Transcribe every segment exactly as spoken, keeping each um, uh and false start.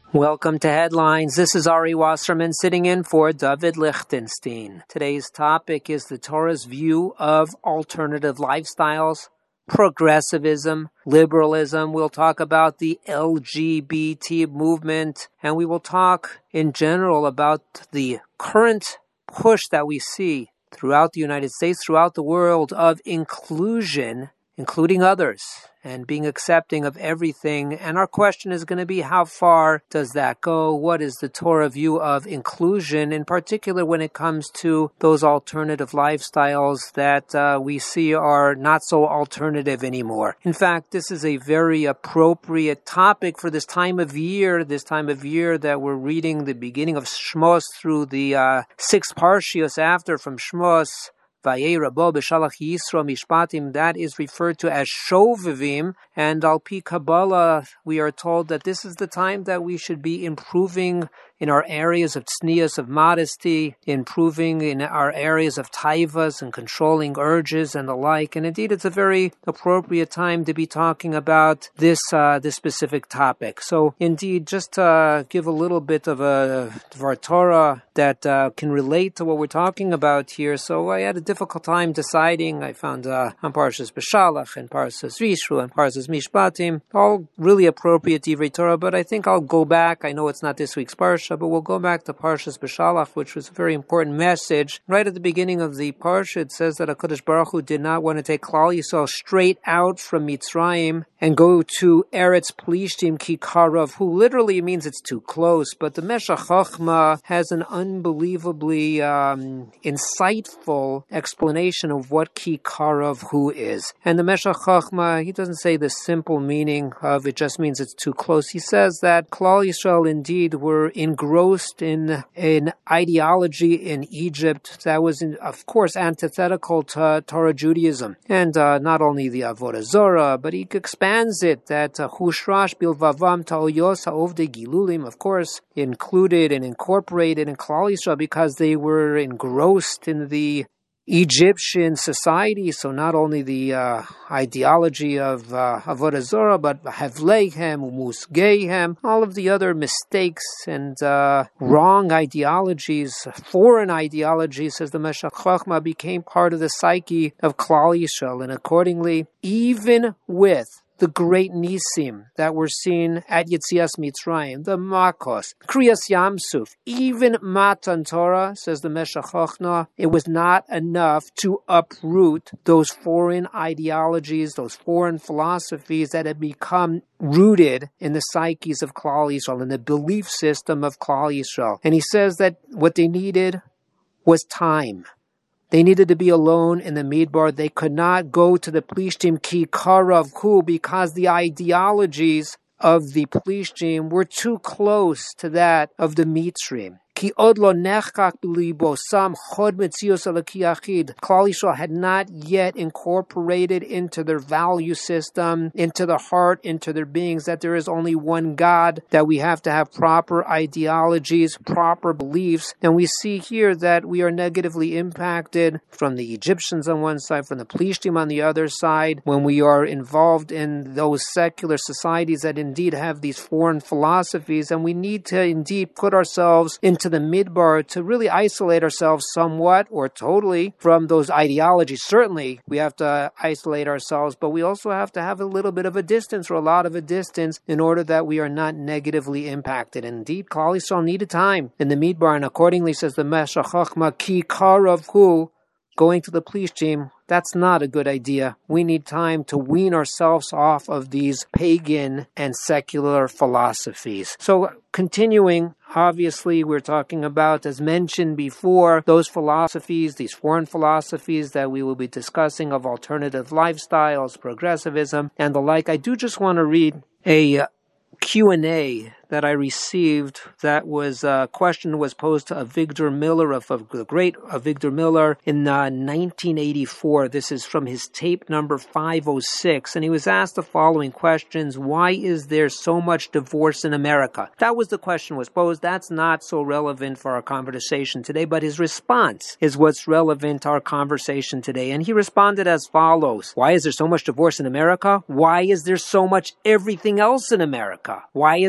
Welcome to Headlines. This is Ari Wasserman sitting in for David Lichtenstein. Today's topic is the Torah's view of alternative lifestyles, progressivism, liberalism. We'll talk about the L G B T movement, and we will talk in general about the current push that we see throughout the United States, throughout the world, of inclusion, including others, and being accepting of everything. And our question is going to be, how far does that go? What is the Torah view of inclusion, in particular when it comes to those alternative lifestyles that uh, we see are not so alternative anymore? In fact, this is a very appropriate topic for this time of year, this time of year that we're reading the beginning of Shmos through the uh, six parshios after from Shmos. Vayera bo b'shalach Yisro mishpatim, that is referred to as Shovevim, and al pi Kabbalah, we are told that this is the time that we should be improving in our areas of tznius, of modesty, improving in our areas of taivas and controlling urges and the like. And indeed, it's a very appropriate time to be talking about this uh, this specific topic. So indeed, just to uh, give a little bit of a Dvar Torah that uh, can relate to what we're talking about here. So I had a difficult time deciding. I found uh, on Parshas Beshalach and Parshas Rishru and Parshas Mishpatim, all really appropriate Divrei Torah, but I think I'll go back. I know it's not this week's Parsha, but we'll go back to Parshas Beshalach, which was a very important message. Right at the beginning of the Parsha, it says that HaKadosh Baruch Hu did not want to take Klal Yisrael straight out from Mitzrayim and go to Eretz Plishtim Ki Karav, who literally means it's too close, but the Meshech Chochmah has an unbelievably um, insightful explanation of what Ki Karav Hu is. And the Meshech Chochmah, he doesn't say the simple meaning of it just means it's too close. He says that Klal Yisrael indeed were engrossed in an ideology in Egypt that was, in, of course, antithetical to Torah Judaism. And uh, not only the Avodah Zorah, but he expands it that Hushrash Bilvavam Ta'oyos Ha'ovdei Gilulim, of course, included and incorporated in Klal Yisrael because they were engrossed in the Egyptian society, so not only the uh, ideology of uh, Avodah Zorah, but Havleihem, Umusgeihem, all of the other mistakes and uh, wrong ideologies, foreign ideologies, says the Meshech Chochmah, became part of the psyche of Klal Yisrael, and accordingly, even with the great nisim that were seen at Yetzias Mitzrayim, the Makos, Kriyas Yamsuf, even Matan Torah, says the Meshech Chochmah, it was not enough to uproot those foreign ideologies, those foreign philosophies that had become rooted in the psyches of Klal Yisrael, in the belief system of Klal Yisrael. And he says that what they needed was time. They needed to be alone in the Midbar. They could not go to the Plishtim Ki Karav Hu because the ideologies of the Plishtim were too close to that of the Mitzrim. Ki od lo nechak b'libo sam chod metzios elaki achid. Klal Yisrael had not yet incorporated into their value system, into the heart, into their beings, that there is only one God, that we have to have proper ideologies, proper beliefs. And we see here that we are negatively impacted from the Egyptians on one side, from the Plishtim on the other side, when we are involved in those secular societies that indeed have these foreign philosophies. And we need to indeed put ourselves into the Midbar to really isolate ourselves somewhat or totally from those ideologies. Certainly, we have to isolate ourselves, but we also have to have a little bit of a distance or a lot of a distance in order that we are not negatively impacted. And indeed, Klal Yisrael needed time in the Midbar, and accordingly, says the Meshech Chochmah, Ki Karav Hu, going to the Plishtim, that's not a good idea. We need time to wean ourselves off of these pagan and secular philosophies. So, continuing, obviously, we're talking about, as mentioned before, those philosophies, these foreign philosophies that we will be discussing of alternative lifestyles, progressivism, and the like. I do just want to read a Q and A that I received. That was a uh, question was posed to Avigdor Miller, of, of the great Avigdor Miller, in uh, nineteen eighty-four. This is from his tape number five oh six, and he was asked the following questions: why is there so much divorce in America? That was the question was posed. That's not so relevant for our conversation today, but his response is what's relevant to our conversation today. And he responded as follows: why is there so much divorce in America? Why is there so much everything else in America? Why is there so much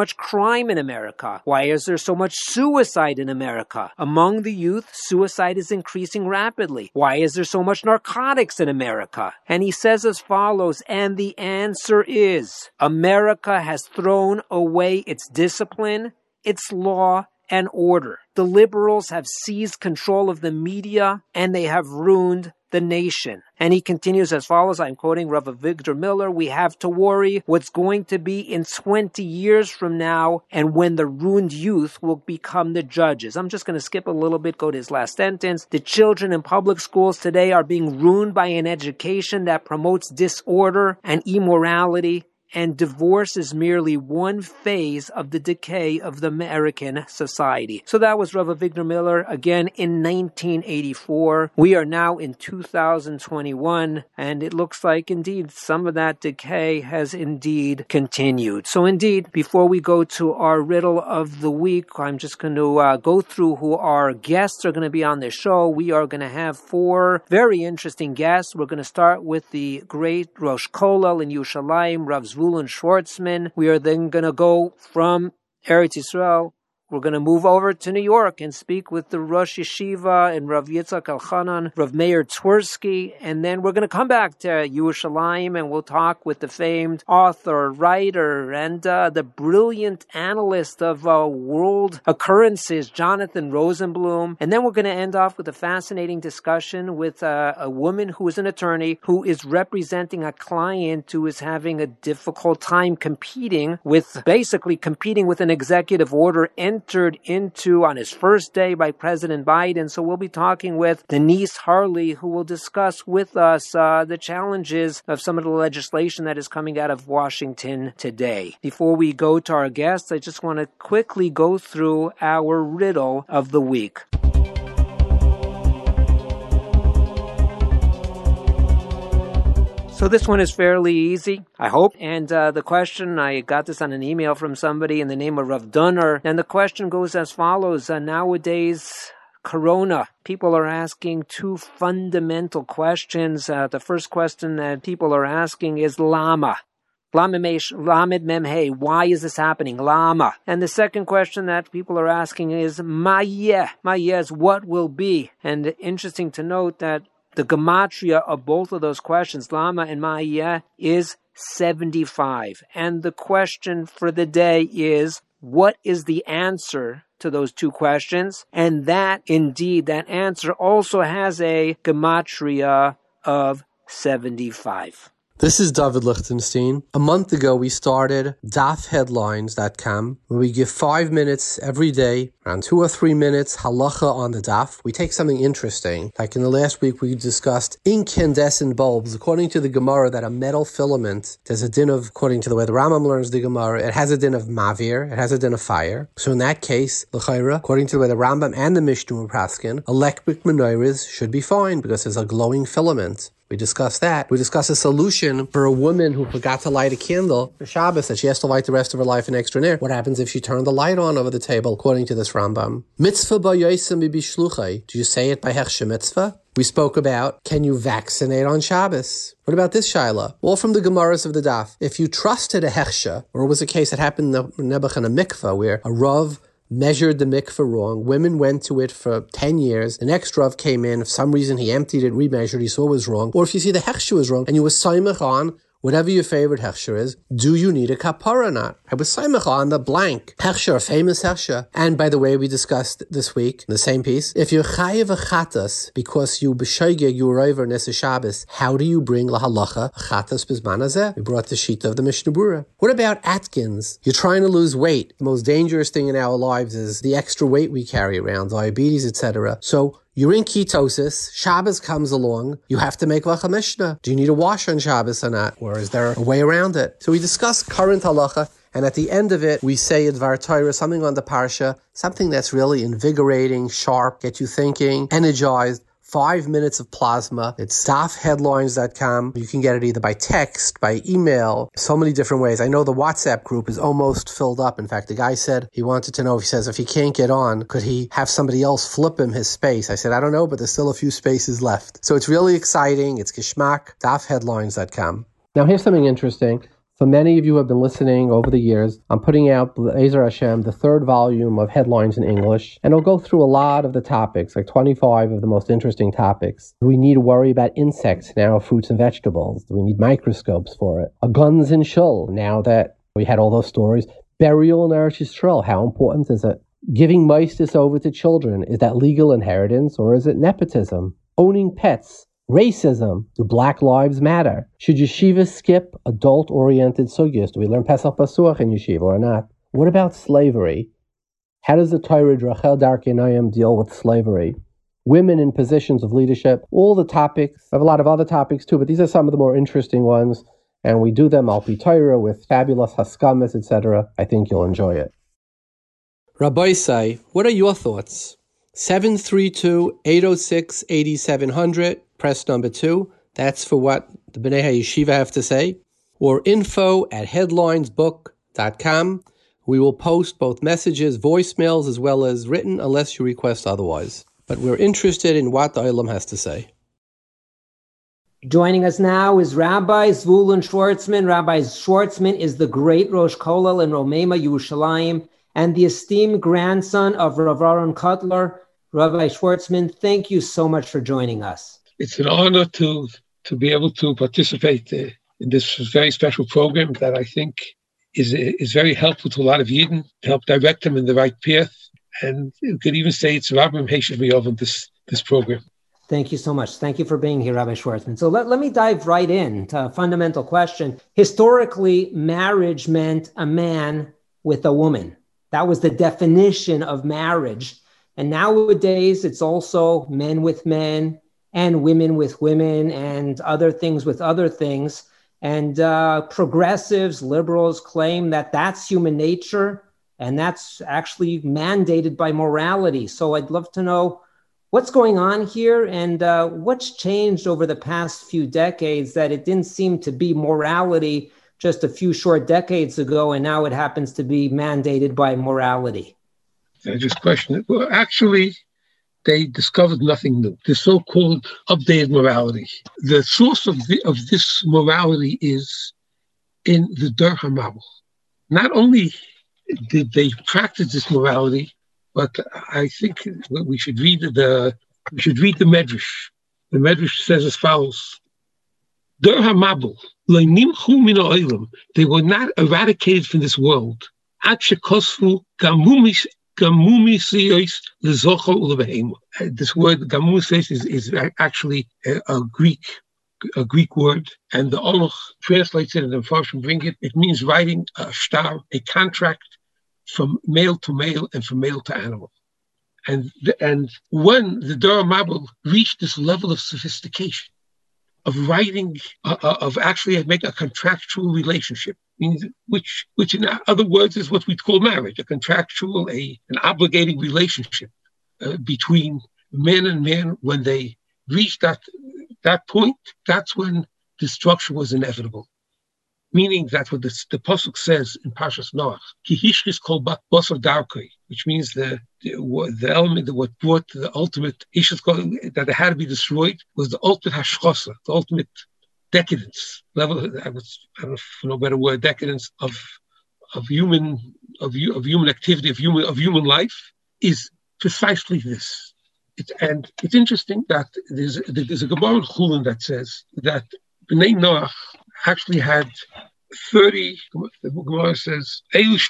much crime in America? Why is there so much suicide in America? Among the youth, suicide is increasing rapidly. Why is there so much narcotics in America? And he says as follows, and the answer is, America has thrown away its discipline, its law, and order. The liberals have seized control of the media, and they have ruined the nation. And he continues as follows, I'm quoting Rav Avigdor Miller, we have to worry what's going to be in twenty years from now and when the ruined youth will become the judges. I'm just going to skip a little bit, go to his last sentence. The children in public schools today are being ruined by an education that promotes disorder and immorality, and divorce is merely one phase of the decay of the American society. So that was Rav Avigdor Miller, again in nineteen eighty-four. We are now in two thousand twenty-one, and it looks like indeed some of that decay has indeed continued. So indeed, before we go to our riddle of the week, I'm just going to uh, go through who our guests are going to be on the show. We are going to have four very interesting guests. We're going to start with the great Rosh Kollel in Yerushalayim, Rav Zvulun Schwartzman. We are then going to go from Eretz Yisrael. We're going to move over to New York and speak with the Rosh Yeshiva and Rav Yitzhak Elchanan, Rav Meir Twersky, and then we're going to come back to Yerushalayim and we'll talk with the famed author, writer, and uh, the brilliant analyst of uh, world occurrences, Jonathan Rosenblum. And then we're going to end off with a fascinating discussion with uh, a woman who is an attorney who is representing a client who is having a difficult time competing with, basically competing with an executive order and entered into on his first day by President Biden. So we'll be talking with Denise Harley, who will discuss with us uh, the challenges of some of the legislation that is coming out of Washington today. Before we go to our guests, I just want to quickly go through our riddle of the week. So this one is fairly easy, I hope. And uh, the question, I got this on an email from somebody in the name of Rav Dunner. And the question goes as follows. Uh, nowadays, Corona, people are asking two fundamental questions. Uh, the first question that people are asking is Lama. Lamed Memhe, why is this happening? Lama. And the second question that people are asking is Mayeh. Mayeh is what will be. And interesting to note that the gematria of both of those questions, Lama and Ma'iyeh, is seventy-five. And the question for the day is, what is the answer to those two questions? And that, indeed, that answer also has a gematria of seventy-five. This is David Lichtenstein. A month ago, we started daf headlines dot com, where we give five minutes every day, around two or three minutes, halacha on the daf. We take something interesting. Like in the last week, we discussed incandescent bulbs. According to the Gemara, that a metal filament, there's a din of, according to the way the Rambam learns the Gemara, it has a din of mavir, it has a din of fire. So in that case, l'chayra, according to the way the Rambam and the Mishnah were paskin, electric menorahs should be fine because there's a glowing filament. We discussed that. We discussed a solution for a woman who forgot to light a candle for Shabbos that she has to light the rest of her life in extra ner. What happens if she turned the light on over the table, according to this Rambam? Mitzvah b'yosim b'bishluchai. Do you say it by hechshe mitzvah? We spoke about, can you vaccinate on Shabbos? What about this shaila? All from the Gemaras of the Daf. If you trusted a hechshe, or it was a case that happened in Nebuch and a mikvah, where a rav measured the mikveh wrong. Women went to it for ten years. The next Rav came in. For some reason, he emptied it, remeasured, he saw it was wrong. Or if you see the hechsher was wrong, and you were saimach on whatever your favorite hechsher is, do you need a kapara or not? I was saimach on the blank hechsher, a famous hechsher. And by the way, we discussed this week, in the same piece, if you're chayiv a chatas because you b'shoigeg, you were over Nesa Shabbos, how do you bring lahalacha chatas bizman hazeh? We brought the sheet of the Mishnah Berurah. What about Atkins? You're trying to lose weight. The most dangerous thing in our lives is the extra weight we carry around, diabetes, et cetera. So you're in ketosis, Shabbos comes along, you have to make Vacha Mishnah. Do you need a wash on Shabbos or not? Or is there a way around it? So we discuss current halacha, and at the end of it, we say Dvar Torah, something on the parsha, something that's really invigorating, sharp, get you thinking, energized. Five minutes of plasma. It's daf headlines dot com. You can get it either by text, by email, so many different ways. I know the WhatsApp group is almost filled up. In fact, the guy said he wanted to know, if he says, if he can't get on, could he have somebody else flip him his space? I said, I don't know, but there's still a few spaces left. So it's really exciting. It's Geshmak, daf headlines dot com. Now here's something interesting. So many of you have been listening over the years. I'm putting out, Be'ezer Hashem, the third volume of Headlines in English, and it'll go through a lot of the topics, like twenty-five of the most interesting topics. Do we need to worry about insects now, fruits and vegetables? Do we need microscopes for it? A guns in shul, now that we had all those stories. Burial in Eretz Yisrael, how important is it? Giving maistis over to children, is that legal inheritance or is it nepotism? Owning pets. Racism. Do Black Lives Matter? Should yeshivas skip adult-oriented sugyas? Do we learn Pesach Pasuach in yeshiva or not? What about slavery? How does the Torah Rachel Darkei Noam deal with slavery? Women in positions of leadership, all the topics. I have a lot of other topics too, but these are some of the more interesting ones, and we do them al pi Torah with fabulous haskamas, et cetera. I think you'll enjoy it. Rabbi Say, what are your thoughts? seven three two, eight oh six, eight seven zero zero. Press number two. That's for what the B'nai HaYeshiva have to say. Or info at headlines book dot com. We will post both messages, voicemails, as well as written, unless you request otherwise. But we're interested in what the Olam has to say. Joining us now is Rabbi Zvulun Schwartzman. Rabbi Schwartzman is the great Rosh Kollel in Romema, Yerushalayim, and the esteemed grandson of Rav Aaron Kotler. Rabbi Schwartzman, thank you so much for joining us. It's an honor to to be able to participate uh, in this very special program that I think is is very helpful to a lot of Yidden, to help direct them in the right path. And you could even say it's Rabbi Heshev Miyovim, this this program. Thank you so much. Thank you for being here, Rabbi Schwartzman. So let, let me dive right in to a fundamental question. Historically, marriage meant a man with a woman. That was the definition of marriage. And nowadays, it's also men with men, and women with women, and other things with other things. And uh, progressives, liberals claim that that's human nature, and that's actually mandated by morality. So I'd love to know what's going on here, and uh, what's changed over the past few decades that it didn't seem to be morality just a few short decades ago, and now it happens to be mandated by morality. I just question it. Well, actually, they discovered nothing new. The so-called updated morality. The source of the, of this morality is in the Der HaMabul. Not only did they practice this morality, but I think we should read the we should read the Medrash. The Medrash says as follows: Der HaMabul le'nimchu min ha'olam. They were not eradicated from this world. Ad shekosfu gamumis. This word gamumis is, is actually a, a Greek a Greek word, and the Oloch translates it and the Farshim bring it. It means writing a shtar, a contract from male to male and from male to animal. And the, and when the Der HaMabul reached this level of sophistication, of writing, uh, of actually making a contractual relationship, means which, which in other words is what we call marriage, a contractual, a an obligating relationship uh, between man and man. When they reached that that point, that's when destruction was inevitable. Meaning that what the, the pasuk says in Parshas Noach, Ki hishchis kol basar darkei, which means the the, the element that what brought the ultimate hishchis that it had to be destroyed was the ultimate hashchosa, the ultimate decadence level. I was I don't know if no better word, decadence of of human of of human activity of human of human life is precisely this. It, and it's interesting that there's there's a Gemara in Chulin that says that Bnei Noach actually had thirty. The Gemara says the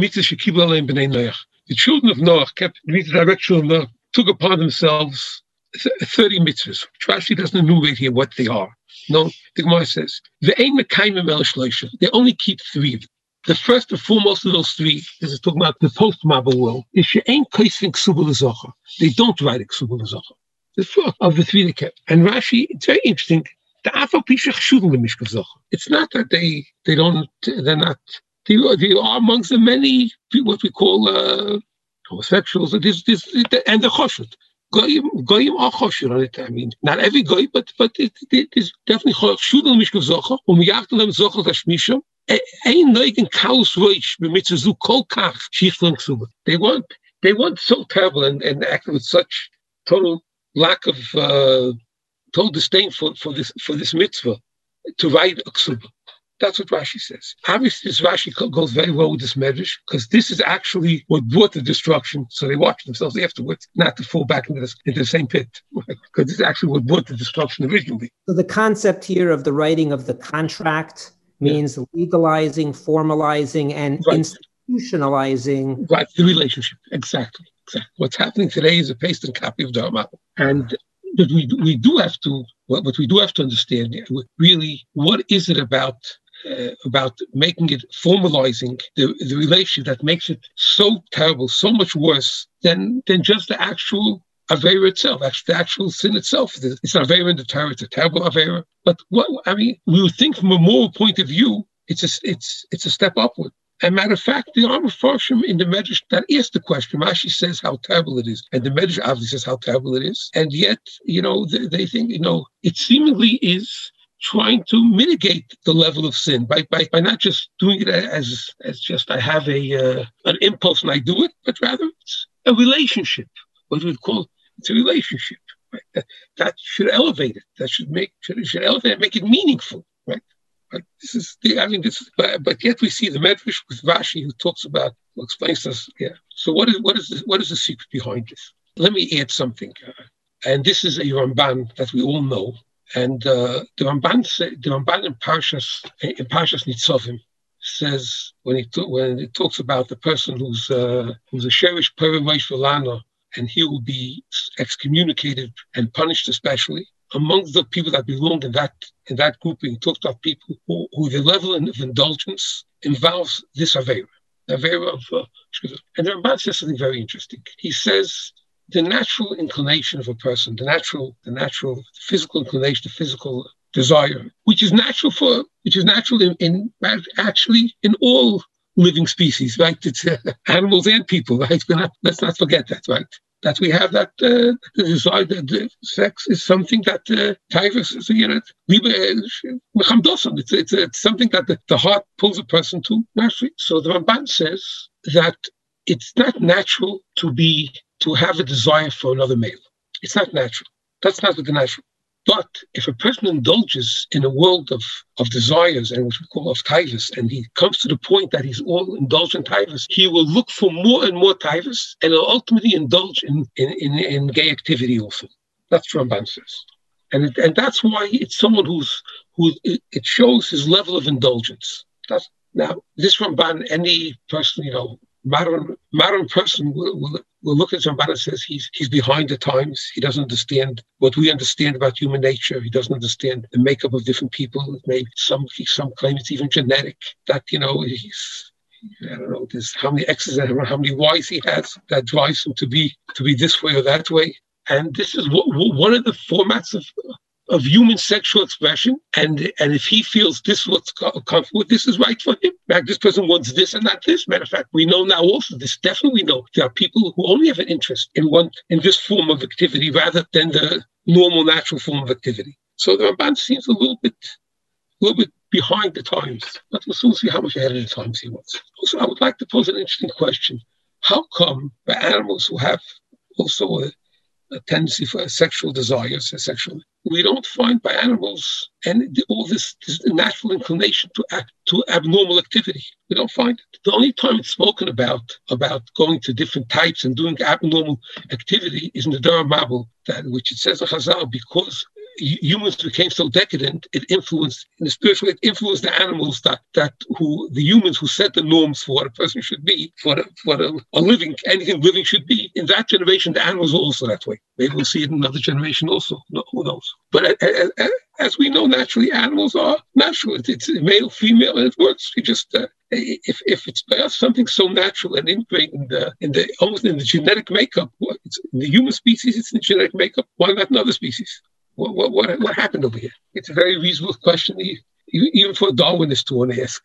children of Noach kept the direction of Noach took upon themselves thirty mitzvahs. Rashi doesn't enumerate here what they are. No, the Gemara says they only keep three of them. The first and foremost of those three, this is talking about the post-Mabul world, is she ain't kaisving ksuba l'zocha. They don't write a ksuba l'zocha. The first of the three they kept. And Rashi, it's very interesting. It's not that they they don't they're not they, they are amongst the many what we call uh, homosexuals. This this and the choshut. Goyim goyim are choshut on it. I mean, not every goy, but but it, it is definitely choshut on mishkav zocha. Um yachtem them zocha tashmisham. Ein noigen kaus roish b'mitzazu kol kach shichlon ksuba. They want they want so terrible and and act with such total lack of. Uh, total disdain for, for this for this mitzvah to write a ksuba. That's what Rashi says. Obviously, this Rashi goes very well with this medrash because this is actually what brought the destruction. So they watch themselves afterwards, not to fall back into, this, into the same pit, because this is actually what brought the destruction originally. So the concept here of the writing of the contract means yeah. legalizing, formalizing, and right. institutionalizing. Right, the relationship. Exactly. exactly. What's happening today is a pasted copy of Dharma. And but we we do have to what, what we do have to understand really what is it about uh, about making it formalizing the, the relationship that makes it so terrible, so much worse than than just the actual Avera itself, actually the actual sin itself. It's an Avera in the Torah, it's a terrible Avera. But what I mean, we would think from a moral point of view, it's a it's it's a step upward. As a matter of fact, the Arm of Farshim in the Medrash that asked the question, Rashi says how terrible it is, and the Medrash obviously says how terrible it is, and yet, you know, they, they think, you know, it seemingly is trying to mitigate the level of sin by by, by not just doing it as as just I have a uh, an impulse and I do it, but rather it's a relationship, what we would call it's a relationship, right? That, that should elevate it. That should make should, should elevate it, make it meaningful, right? But this is the, I mean, this, but, but yet we see the Medrash with Rashi who talks about, who explains this. Yeah. So what is what is the, what is the secret behind this? Let me add something, uh, and this is a Ramban that we all know. And uh, the Ramban, the Ramban in Parshas in Parshas Nitzavim says when he to, when it talks about the person who's uh, who's a sherish perish v'lana, and he will be excommunicated and punished especially. Among the people that belong in that in that grouping, talks about people who, who the level of indulgence involves this Avera, Avera of, uh, and the Ramban says something very interesting. He says the natural inclination of a person, the natural, the natural physical inclination, the physical desire, which is natural for, which is natural in, in actually in all living species, right? It's uh, animals and people, right? Not, let's not forget that, right? That we have that uh, the desire that the sex is something that uh, Tivus is, you know, it's, it's, it's something that the, the heart pulls a person to naturally. So the Ramban says that it's not natural to be to have a desire for another male. It's not natural. That's not what the natural. But if a person indulges in a world of, of desires and what we call of tivus, and he comes to the point that he's all indulged in tivus, he will look for more and more tivus and will ultimately indulge in, in, in, in gay activity also. That's what Ramban says. And it, and that's why it's someone who's, who it, it shows his level of indulgence. That's, now, this Ramban, any person, you know, modern modern person will, will, will look at Ramban and says he's he's behind the times. He doesn't understand what we understand about human nature. He doesn't understand the makeup of different people. Maybe some some claim it's even genetic. That, you know, he's, I don't know, there's how many X's and how many Y's he has that drives him to be to be this way or that way. And this is what, one of the formats of of human sexual expression, and and if he feels this is what's comfortable, this is right for him. Like this person wants this and not this. Matter of fact, we know now also this definitely know there are people who only have an interest in one in this form of activity rather than the normal natural form of activity. So the Ramban seems a little bit, a little bit behind the times, but we'll soon see how much ahead of the times he was. Also, I would like to pose an interesting question: how come the animals who have also a a tendency for sexual desires, a sexual. We don't find by animals and all this, this natural inclination to act to abnormal activity. We don't find it. The only time it's spoken about about going to different types and doing abnormal activity is in the Dara Mabul, that which it says in Chazal, because humans became so decadent, it influenced in the spiritual. It influenced the animals that that who the humans who set the norms for what a person should be, for a, for a, a living anything living should be. In that generation, the animals were also that way. Maybe we'll see it in another generation also. No, who knows? But as, as we know, naturally, animals are natural. It's, it's male, female, and it works. We just uh, if if it's by us something so natural and ingrained in the in the almost in the genetic makeup. It's in the human species, it's in the genetic makeup. Why not in other species? What, what what what happened over here? It's a very reasonable question, even for a Darwinist to want to ask.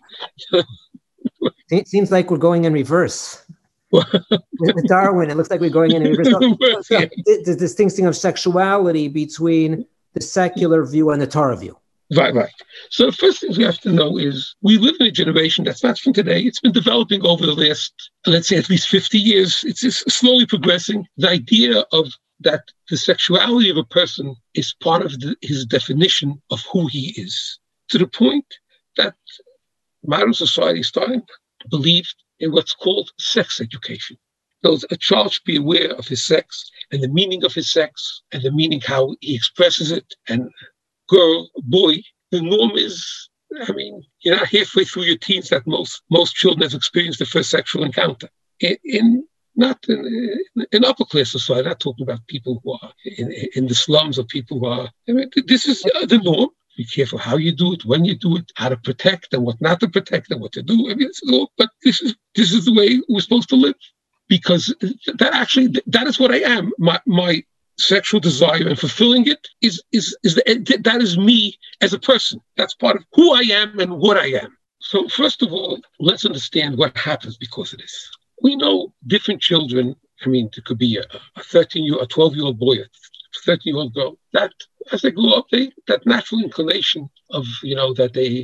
It seems like we're going in reverse. With Darwin, it looks like we're going in reverse. So, so, the distinction of sexuality between the secular view and the Torah view. Right, right. So the first thing we have to know is we live in a generation that's not from today. It's been developing over the last, let's say, at least fifty years. It's just slowly progressing. The idea of that the sexuality of a person is part of the, his definition of who he is, to the point that modern society is starting to believe in what's called sex education. So a child should be aware of his sex and the meaning of his sex and the meaning how he expresses it. And girl, boy, the norm is, I mean, you're not halfway through your teens that most most children have experienced the first sexual encounter. In, in not in, in upper class society, I'm not talking about people who are in, in the slums or people who are, I mean, this is the norm. Be careful how you do it, when you do it, how to protect and what not to protect and what to do. I mean, it's all, but this is this is the way we're supposed to live, because that actually that is what I am. My my sexual desire and fulfilling it is is is the, that is me as a person. That's part of who I am and what I am. So first of all, let's understand what happens because of this. We know different children. I mean, it could be a, a thirteen year, a twelve year old boy, a thirteen year old girl. That as they grow up, they that natural inclination of you know that they,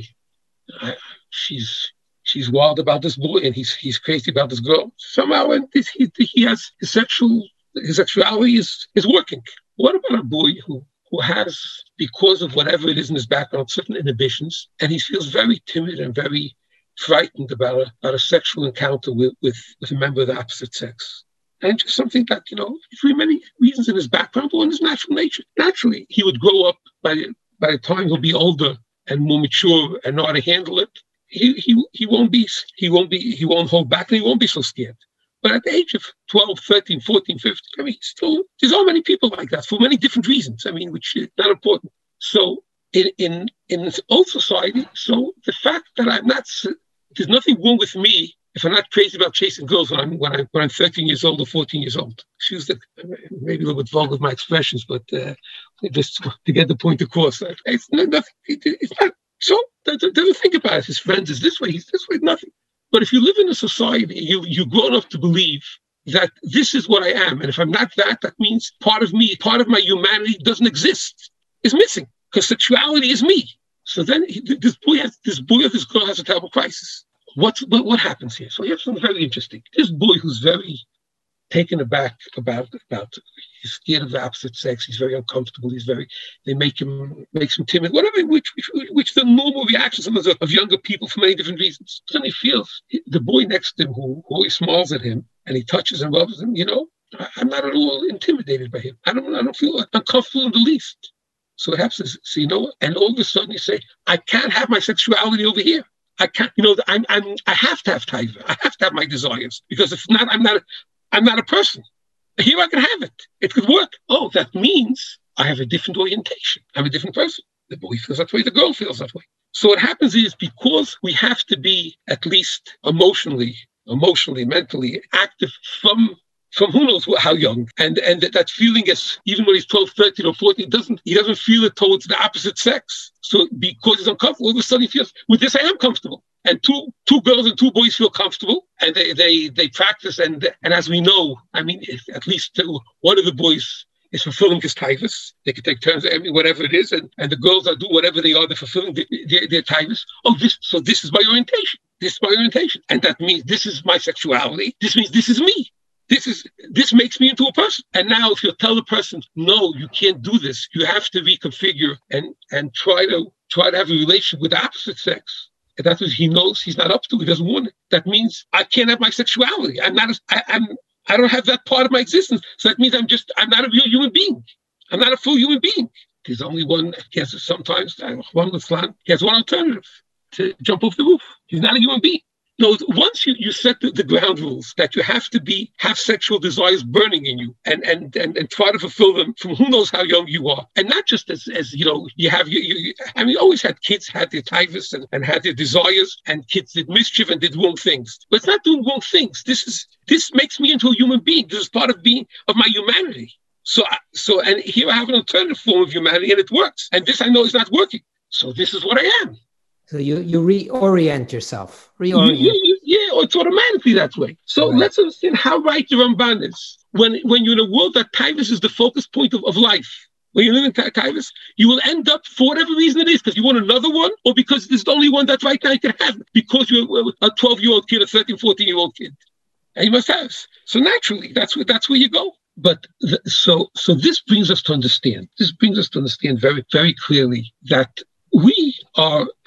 I, she's she's wild about this boy and he's he's crazy about this girl. Somehow, and this, he he has his sexual his sexuality is is working. What about a boy who who has, because of whatever it is in his background, certain inhibitions, and he feels very timid and very frightened about a, about a sexual encounter with, with, with a member of the opposite sex? And just something that, you know, for many reasons in his background or in his natural nature. Naturally, he would grow up by, by the time he'll be older and more mature and know how to handle it. He he he won't be he won't be he won't hold back and he won't be so scared. But at the age of twelve, thirteen, fourteen, fifteen, I mean, still there's so many people like that for many different reasons. I mean, which is not important. So in in in this old society, so the fact that I'm not there's nothing wrong with me if I'm not crazy about chasing girls when I'm when I'm when I'm thirteen years old or fourteen years old. Excuse the maybe a little bit vulgar with my expressions, but uh, just to get the point across, it's not nothing. It's not so. Doesn't think about it. His friends is this way. He's this way. Nothing. But if you live in a society, you you grown up to believe that this is what I am, and if I'm not that, that means part of me, part of my humanity doesn't exist, is missing, because sexuality is me. So then he, this boy has this boy or this girl has a terrible crisis. What's what, what happens here? So you have something very interesting. This boy who's very taken aback about about he's scared of the opposite sex. He's very uncomfortable. He's very they make him makes him timid. Whatever, which which which the normal reactions of, of younger people for many different reasons. So then he feels the boy next to him who, who always smiles at him and he touches and rubs him. You know, I, I'm not at all intimidated by him. I don't I don't feel uncomfortable in the least. So it happens. So you know what? And all of a sudden you say, I can't have my sexuality over here. I can't. You know, I'm I'm I have to have taiva. I have to have my desires, because if not, I'm not. I'm not a person. Here I can have it. It could work. Oh, that means I have a different orientation. I'm a different person. The boy feels that way. The girl feels that way. So what happens is, because we have to be at least emotionally, emotionally, mentally active from from who knows how young, and and that feeling is, even when he's twelve, thirteen, or fourteen, doesn't he doesn't feel it towards the opposite sex. So because he's uncomfortable, all of a sudden he feels, with this I am comfortable. And two two girls and two boys feel comfortable, and they they they practice. And and as we know, I mean, if at least two, one of the boys is fulfilling his taivas. They can take turns, I mean, whatever it is, and, and the girls are doing whatever they are, they're fulfilling their, their, their taivas. Oh, this so this is my orientation. This is my orientation, and that means this is my sexuality. This means this is me. This is this makes me into a person. And now, if you tell the person, no, you can't do this, you have to reconfigure and and try to try to have a relationship with the opposite sex. And that's what he knows he's not up to. He doesn't want it. That means I can't have my sexuality. I'm not. A, I, I'm. I don't have that part of my existence. So that means I'm just. I'm not a real human being. I'm not a full human being. There's only one. He has sometimes one with Flan. He has one alternative: to jump off the roof. He's not a human being. No, once you, you set the, the ground rules that you have to be have sexual desires burning in you and and and, and try to fulfill them from who knows how young you are, and not just as, as you know you have you, you I mean you always had kids had their taivas and, and had their desires, and kids did mischief and did wrong things, but it's not doing wrong things. This is this makes me into a human being. This is part of being of my humanity. So so and here I have an alternative form of humanity, and it works. And this I know is not working. So this is what I am. So you, you reorient yourself. Reorient. Yeah, yeah, yeah, it's automatically that way. So right. Let's understand how right the Ramban is. When when you're in a world that taivas is the focus point of, of life, when you live in taivas, you will end up, for whatever reason it is, because you want another one, or because there's the only one that right now you can have, because you're a twelve-year-old kid, a thirteen, fourteen-year-old kid. And you must have. So naturally, that's where, that's where you go. But the, so so this brings us to understand, this brings us to understand very, very clearly that we are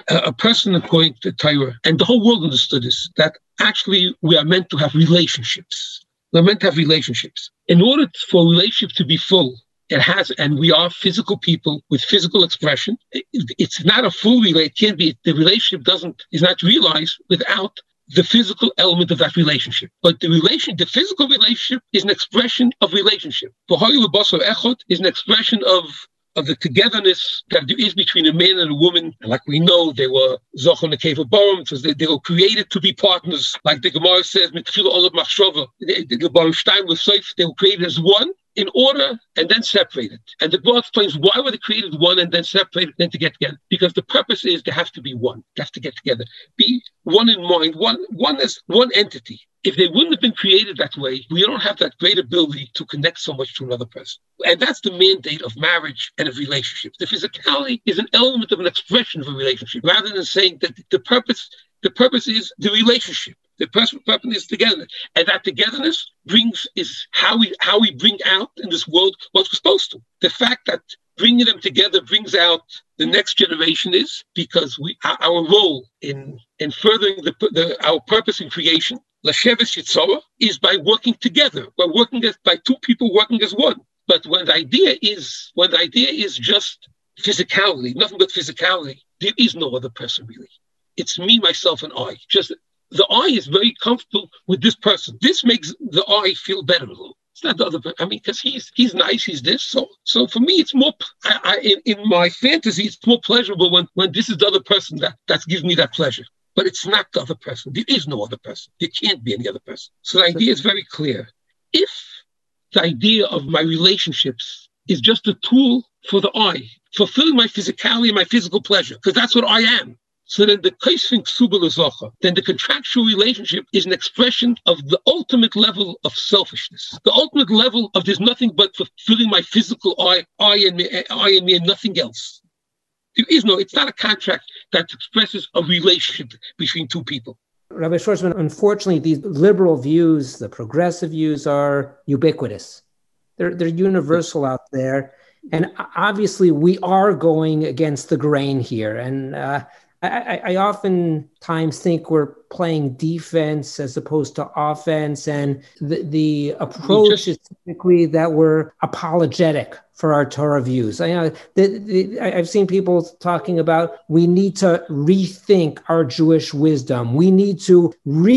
a, a person according to Torah, and the whole world understood this, that actually we are meant to have relationships. We're meant to have relationships. In order for a relationship to be full, it has, and we are physical people with physical expression. It, it's not a full relationship. It can't be. The relationship doesn't is not realized without the physical element of that relationship. But the relation, the physical relationship is an expression of relationship. V'hoyu l'basar echad is an expression of of the togetherness that there is between a man and a woman. And like we know, they were Zoch and the Cave of Borum, because they, they were created to be partners. Like the Gemara says, Mitchila Olav Machshava, the Baruch Stein was safe, they were created as one in order and then separated. And the Gemara explains why were they created one and then separated, then to get together. Because the purpose is they have to be one. They have to get together. Be one in mind, one, one as one entity. If they wouldn't have been created that way, we don't have that great ability to connect so much to another person. And that's the mandate of marriage and of relationships. The physicality is an element of an expression of a relationship, rather than saying that the purpose, the purpose is the relationship. The purpose is togetherness. And that togetherness brings is how we how we bring out in this world what we're supposed to. The fact that bringing them together brings out the next generation is because we our role in in furthering the, the our purpose in creation, Lasheves Yitzhara, is by working together. By working as by two people working as one. But when the idea is when the idea is just physicality, nothing but physicality, there is no other person really. It's me, myself, and I. Just the I is very comfortable with this person. This makes the I feel better a little. It's not the other person. I mean, because he's he's nice, he's this. So so for me, it's more, I, I, in, in my fantasy, it's more pleasurable when, when this is the other person that, that gives me that pleasure. But it's not the other person. There is no other person. There can't be any other person. So the idea is very clear. If the idea of my relationships is just a tool for the I, fulfilling my physicality and my physical pleasure, because that's what I am. So then the kaisvin ksuba lezocha, then the contractual relationship is an expression of the ultimate level of selfishness, the ultimate level of there's nothing but fulfilling my physical I, I and me, I and me, and nothing else. There is no, it's not a contract that expresses a relationship between two people. Rabbi Schwarzman, unfortunately, these liberal views, the progressive views, are ubiquitous. They're they're universal out there, and obviously we are going against the grain here, and. Uh, I, I oftentimes think we're playing defense as opposed to offense, and the, the approach just, is typically that we're apologetic for our Torah views. I know the, the, I've seen people talking about we need to rethink our Jewish wisdom. We need to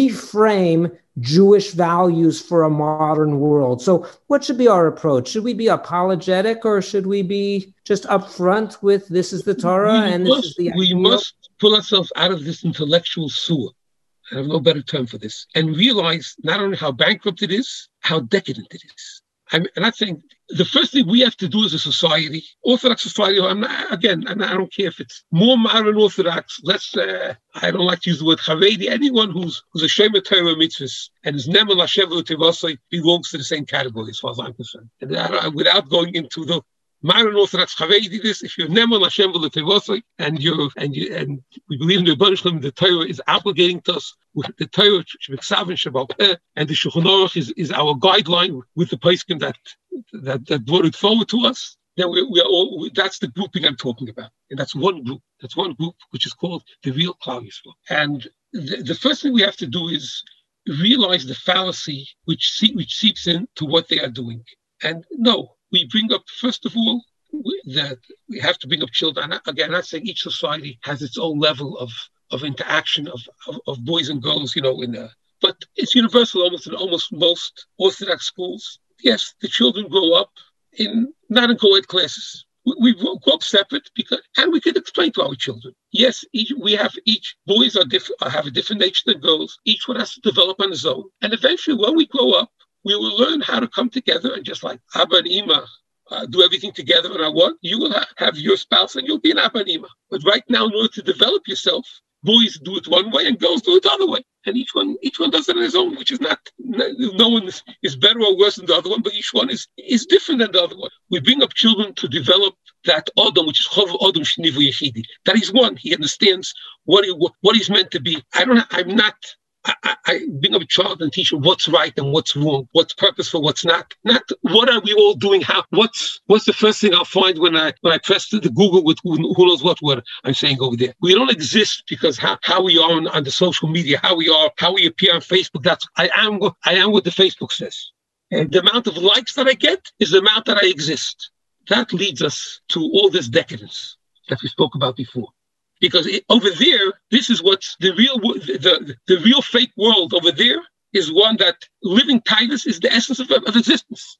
reframe Jewish values for a modern world. So what should be our approach? Should we be apologetic, or should we be just upfront with this is the Torah and must, this is the we ideal? must pull ourselves out of this intellectual sewer. I have no better term for this. And realize not only how bankrupt it is, how decadent it is. I'm not saying the first thing we have to do as a society, Orthodox society, I'm not, again, and I don't care if it's more modern Orthodox, let's, uh, I don't like to use the word Chavedi, anyone who's who's a Shemer Torah mitzvahs and is Neman Lashev L'Tevasai belongs to the same category as far as I'm concerned. And I, without going into the modern Orthodox Chavedi, this, if you're Neman Lashev L'Tevasai and you're, and you, and we believe in the Rebbeinu Shalom, the Torah is obligating to us with the Torah, and the Shulchan Aruch is, is our guideline with the poskim that that that brought it forward to us. Then we, we are all. We, that's the grouping I'm talking about, and that's one group. That's one group which is called the real Klal Yisrael. And the, the first thing we have to do is realize the fallacy which see, which seeps into what they are doing. And no, we bring up first of all we, that we have to bring up children. Again, I'm not saying each society has its own level of. of interaction of, of, of boys and girls, you know, in a, but it's universal almost in almost most Orthodox schools. Yes, the children grow up in, not in co-ed classes. We, we grow up separate because, and we can explain to our children. Yes, each, we have each, boys are different, have a different nature than girls. Each one has to develop on his own. And eventually when we grow up, we will learn how to come together and just like Abba and Ima, Uh, do everything together and I want, you will ha- have your spouse and you'll be an Abba and Ima. But right now, in order to develop yourself, boys do it one way and girls do it the other way. And each one each one does it on his own, which is not, no one is, is better or worse than the other one, but each one is, is different than the other one. We bring up children to develop that Adam, which is Chov Adam Shnivu Yechidi. That he's one. He understands what he, what he's meant to be. I don't, I'm not I, I, I bring up a child and teach him what's right and what's wrong, what's purposeful, what's not. Not what are we all doing? How? What's what's the first thing I'll find when I when I press the, the Google with who, who knows what word I'm saying over there? We don't exist because how, how we are on, on the social media, how we are, how we appear on Facebook. That's I am I am what the Facebook says. And the amount of likes that I get is the amount that I exist. That leads us to all this decadence that we spoke about before. Because it, over there, this is what's the real, the, the, the real fake world over there is one that living Titus is the essence of, of existence.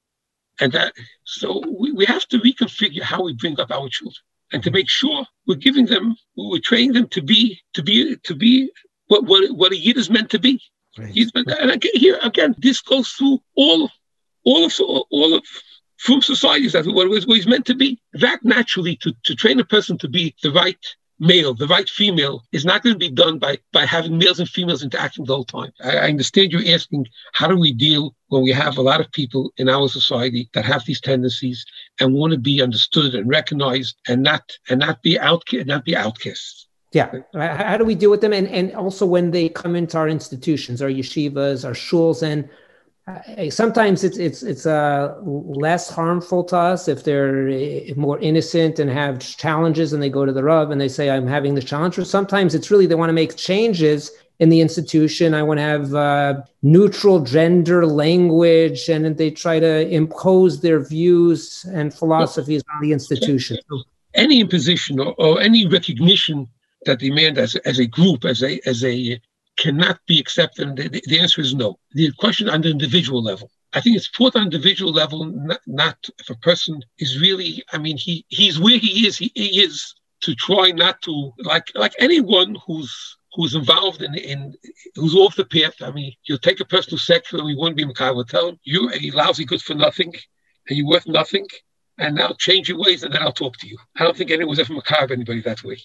And that, so we, we have to reconfigure how we bring up our children and to make sure we're giving them, we're training them to be, to be, to be what, what, what a Yid is meant to be. Right. He's meant to, and again, here, again, this goes through all, all of, all of, from societies, that's what, what he's meant to be. That naturally, to, to train a person to be the right male, the right female, is not going to be done by, by having males and females interacting the whole time. I, I understand you're asking, how do we deal when we have a lot of people in our society that have these tendencies and want to be understood and recognized and not and not be out not be outcasts? Yeah. How do we deal with them? And and also when they come into our institutions, our yeshivas, our shuls, and uh, sometimes it's it's it's uh, less harmful to us if they're more innocent and have challenges and they go to the Rav and they say, I'm having this challenge. Or sometimes it's really they want to make changes in the institution. I want to have uh, neutral gender language, and then they try to impose their views and philosophies on the institution. So, any imposition or, or any recognition that demand as as a group, as a as a cannot be accepted. The, the answer is no. The question on the individual level, I think it's put on individual level, not, not if a person is really, I mean, he he's where he is, he, he is to try not to, like like anyone who's who's involved in, in who's off the path. I mean, you'll take a person who's secular and we wouldn't be Makar will tell him, you're a lousy good for nothing and you're worth nothing, and now change your ways and then I'll talk to you. I don't think anyone's ever Makar anybody that way.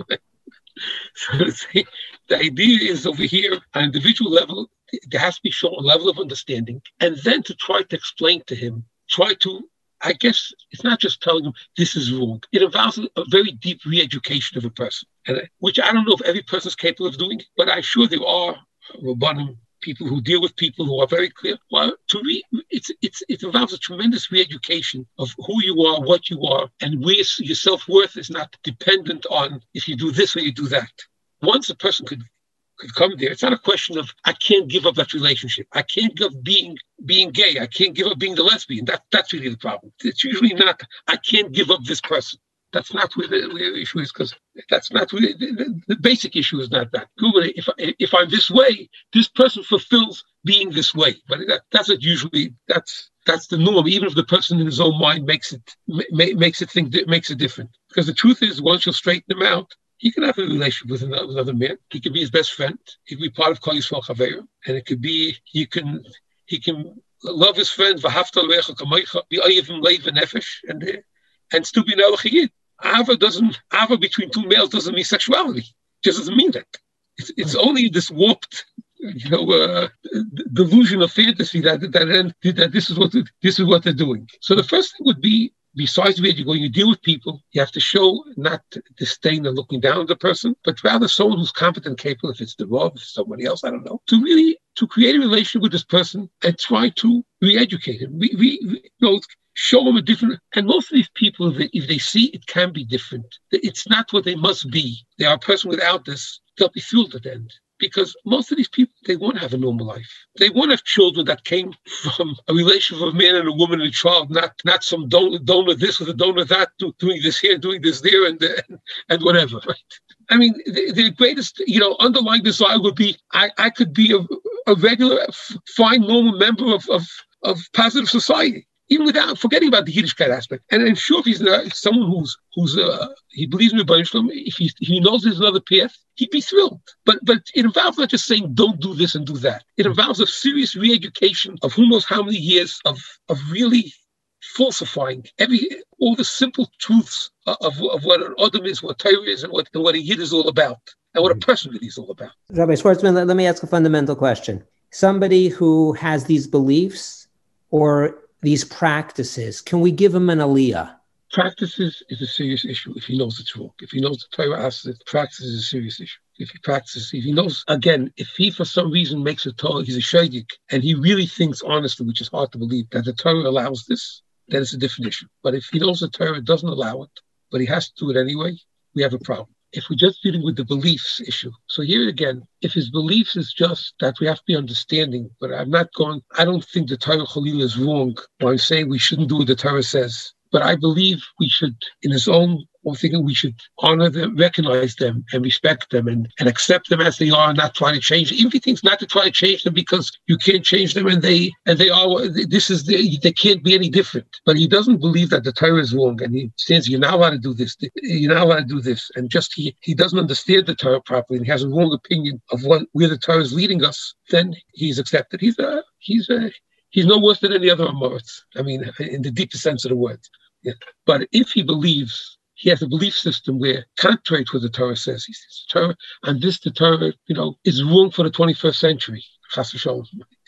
So the idea is over here, on an individual level, there has to be shown a level of understanding, and then to try to explain to him, try to, I guess, it's not just telling him this is wrong. It involves a very deep re-education of a person, and which I don't know if every person is capable of doing, but I'm sure there are Rabbanim, people who deal with people who are very clear. Well, to re, it's it's it involves a tremendous re-education of who you are, what you are, and where your self-worth is not dependent on if you do this or you do that. Once a person could could come there, it's not a question of I can't give up that relationship. I can't give up being being gay. I can't give up being the lesbian. That that's really the problem. It's usually not I can't give up this person. That's not where the, where the issue is, because that's not where the, the, the basic issue is not that. If if I'm this way, this person fulfills being this way. But that, that's it usually. That's that's the norm. Even if the person in his own mind makes it ma- makes it think makes it different. Because the truth is, once you straighten him out, he can have a relationship with another, with another man. He can be his best friend. He can be part of Kol Yisrael Chaveru, and it could be he can he can love his friend v'hafta l'recha kamocha, be oyevim leiv v'nefesh, and and still be an Yid. Ava doesn't, Ava between two males doesn't mean sexuality. It just doesn't mean that. It's, it's only this warped, you know, uh, delusion of fantasy that that, that that this is what this is what they're doing. So the first thing would be, besides where you go, you deal with people, you have to show not disdain and looking down on the person, but rather someone who's competent, capable, if it's the Rav, if it's somebody else, I don't know, to really to create a relationship with this person and try to re-educate him. We, we, we you know, show them a different, and most of these people, if they, if they see it can be different, it's not what they must be. They are a person without this, they'll be thrilled at the end. Because most of these people, they want to have a normal life. They want to have children that came from a relationship of a man and a woman and a child, not not some donor, donor this or a donor that, doing this here, doing this there, and and, and whatever, right? I mean, the, the greatest, you know, underlying desire would be, I, I could be a, a regular, fine, normal member of, of, of positive society. Even without forgetting about the Yiddishkeit aspect, and I'm sure if he's uh, someone who's who's uh, he believes in the Rebbeinu Shalom, if he if he knows there's another path, he'd be thrilled. But but it involves not just saying don't do this and do that. It involves a serious re-education of who knows how many years of of really falsifying every all the simple truths of, of what an Adam is, what Torah is, and what and what a Yid is all about, and what a person really is all about. Rabbi Schwartzman, let, let me ask a fundamental question. Somebody who has these beliefs or these practices, can we give him an aliyah? Practices is a serious issue if he knows it's wrong. If he knows the Torah asks it, practice is a serious issue. if he practices, if he knows, again, if he for some reason makes a Torah, he's a shaydik, and he really thinks honestly, which is hard to believe, that the Torah allows this, then it's a different issue. But if he knows the Torah doesn't allow it, but he has to do it anyway, we have a problem. If we're just dealing with the beliefs issue. So here again, if his beliefs is just that we have to be understanding, but I'm not going, I don't think the Torah Chalila is wrong, or I'm saying we shouldn't do what the Torah says. But I believe we should, in his own, or thinking we should honor them, recognize them, and respect them, and, and accept them as they are, and not try to change them. Even if he thinks not to try to change them because you can't change them, and they and they are, this is, the, they can't be any different. But he doesn't believe that the Torah is wrong, and he stands, you're not allowed to do this, you're not allowed to do this, and just he, he doesn't understand the Torah properly, and he has a wrong opinion of what where the Torah is leading us, then he's accepted. He's a, he's a, he's no worse than any other Amoritz. I mean, in the deepest sense of the word. Yeah. But if he believes, he has a belief system where contrary to what the Torah says, he says the Torah, and this the Torah, you know, is wrong for the twenty-first century. Chas v'sholom.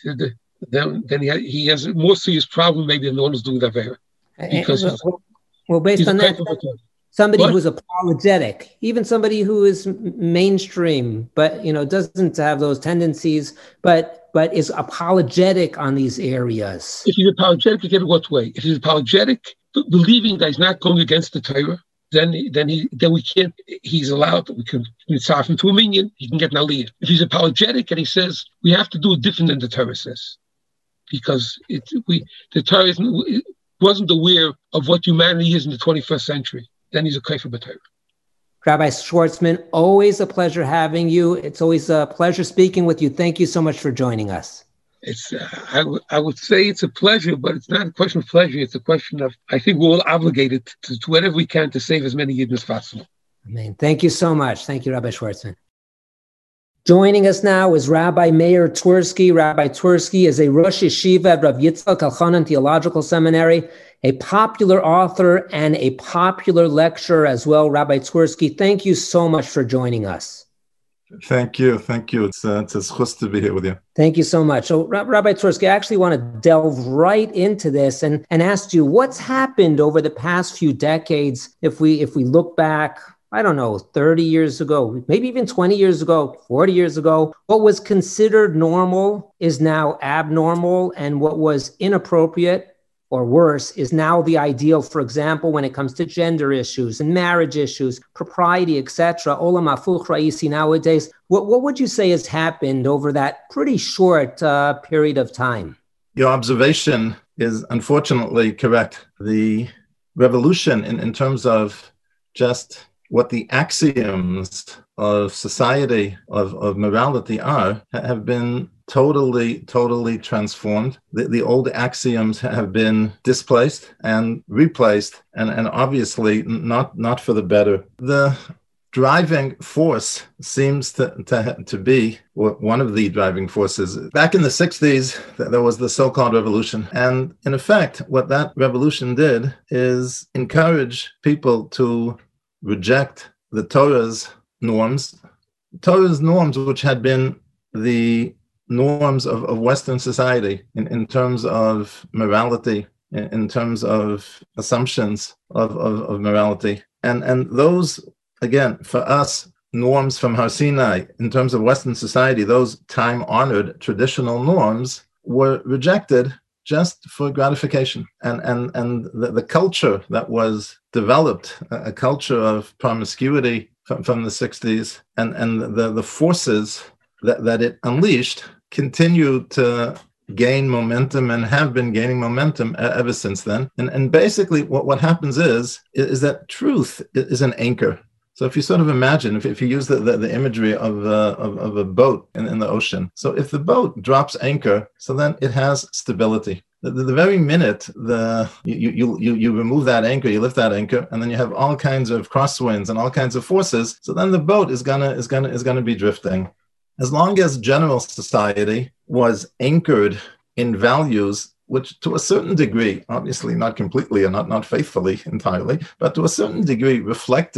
Then, then he, has, he has a more serious problem maybe than the one who's doing that very. Because well, well, based on that, somebody what? who's apologetic, even somebody who is mainstream, but you know doesn't have those tendencies, but but is apologetic on these areas. If he's apologetic, again, what way? If he's apologetic, believing that he's not going against the Torah, then then he then we can't. He's allowed. We can mitzvah him to a minion. He can get an aliyah. If he's apologetic and he says we have to do it different than the Torah says, because it we the Torah isn't, it wasn't aware of what humanity is in the twenty-first century, then he's a kafir b'Torah. Rabbi Schwartzman, always a pleasure having you. It's always a pleasure speaking with you. Thank you so much for joining us. It's uh, I, w- I would say it's a pleasure, but it's not a question of pleasure. It's a question of, I think we're all obligated to, to whatever we can to save as many Yidden as possible. Amen. Thank you so much. Thank you, Rabbi Schwartzman. Joining us now is Rabbi Meir Twersky. Rabbi Twersky is a Rosh Yeshiva at Rav Yitzchak Elchanan Theological Seminary, a popular author and a popular lecturer as well. Rabbi Twersky, thank you so much for joining us. Thank you. Thank you. It's, uh, it's a chus to be here with you. Thank you so much. So, Rabbi Twersky, I actually want to delve right into this and, and ask you what's happened over the past few decades. If we if we look back, I don't know, thirty years ago, maybe even twenty years ago, forty years ago, what was considered normal is now abnormal, and what was inappropriate or worse is now the ideal. For example, when it comes to gender issues and marriage issues, propriety, et cetera. Olam hafuch ra'isi nowadays. What, what would you say has happened over that pretty short uh, period of time? Your observation is unfortunately correct. The revolution in, in terms of just what the axioms of society, of, of morality are, have been totally, totally transformed. The, the old axioms have been displaced and replaced, and, and obviously not, not for the better. The driving force seems to, to, to be, or one of the driving forces. Back in the sixties, there was the so-called revolution. And in effect, what that revolution did is encourage people to reject the Torah's norms, Torah's norms, which had been the norms of, of Western society in, in terms of morality, in, in terms of assumptions of, of, of morality. And, and those, again, for us, norms from Har Sinai, in terms of Western society, those time-honored traditional norms were rejected just for gratification. And and and the, the culture that was developed, a culture of promiscuity from, from the sixties, and, and the, the forces that, that it unleashed continue to gain momentum and have been gaining momentum ever since then. And, and basically what, what happens is, is that truth is an anchor. So if you sort of imagine, if, if you use the, the, the imagery of, uh, of, of a boat in, in the ocean, so if the boat drops anchor, so then it has stability. The, the, the very minute the you, you, you, you remove that anchor, you lift that anchor, and then you have all kinds of crosswinds and all kinds of forces, so then the boat is gonna is gonna is gonna be drifting. As long as general society was anchored in values which to a certain degree, obviously not completely and not, not faithfully entirely, but to a certain degree reflected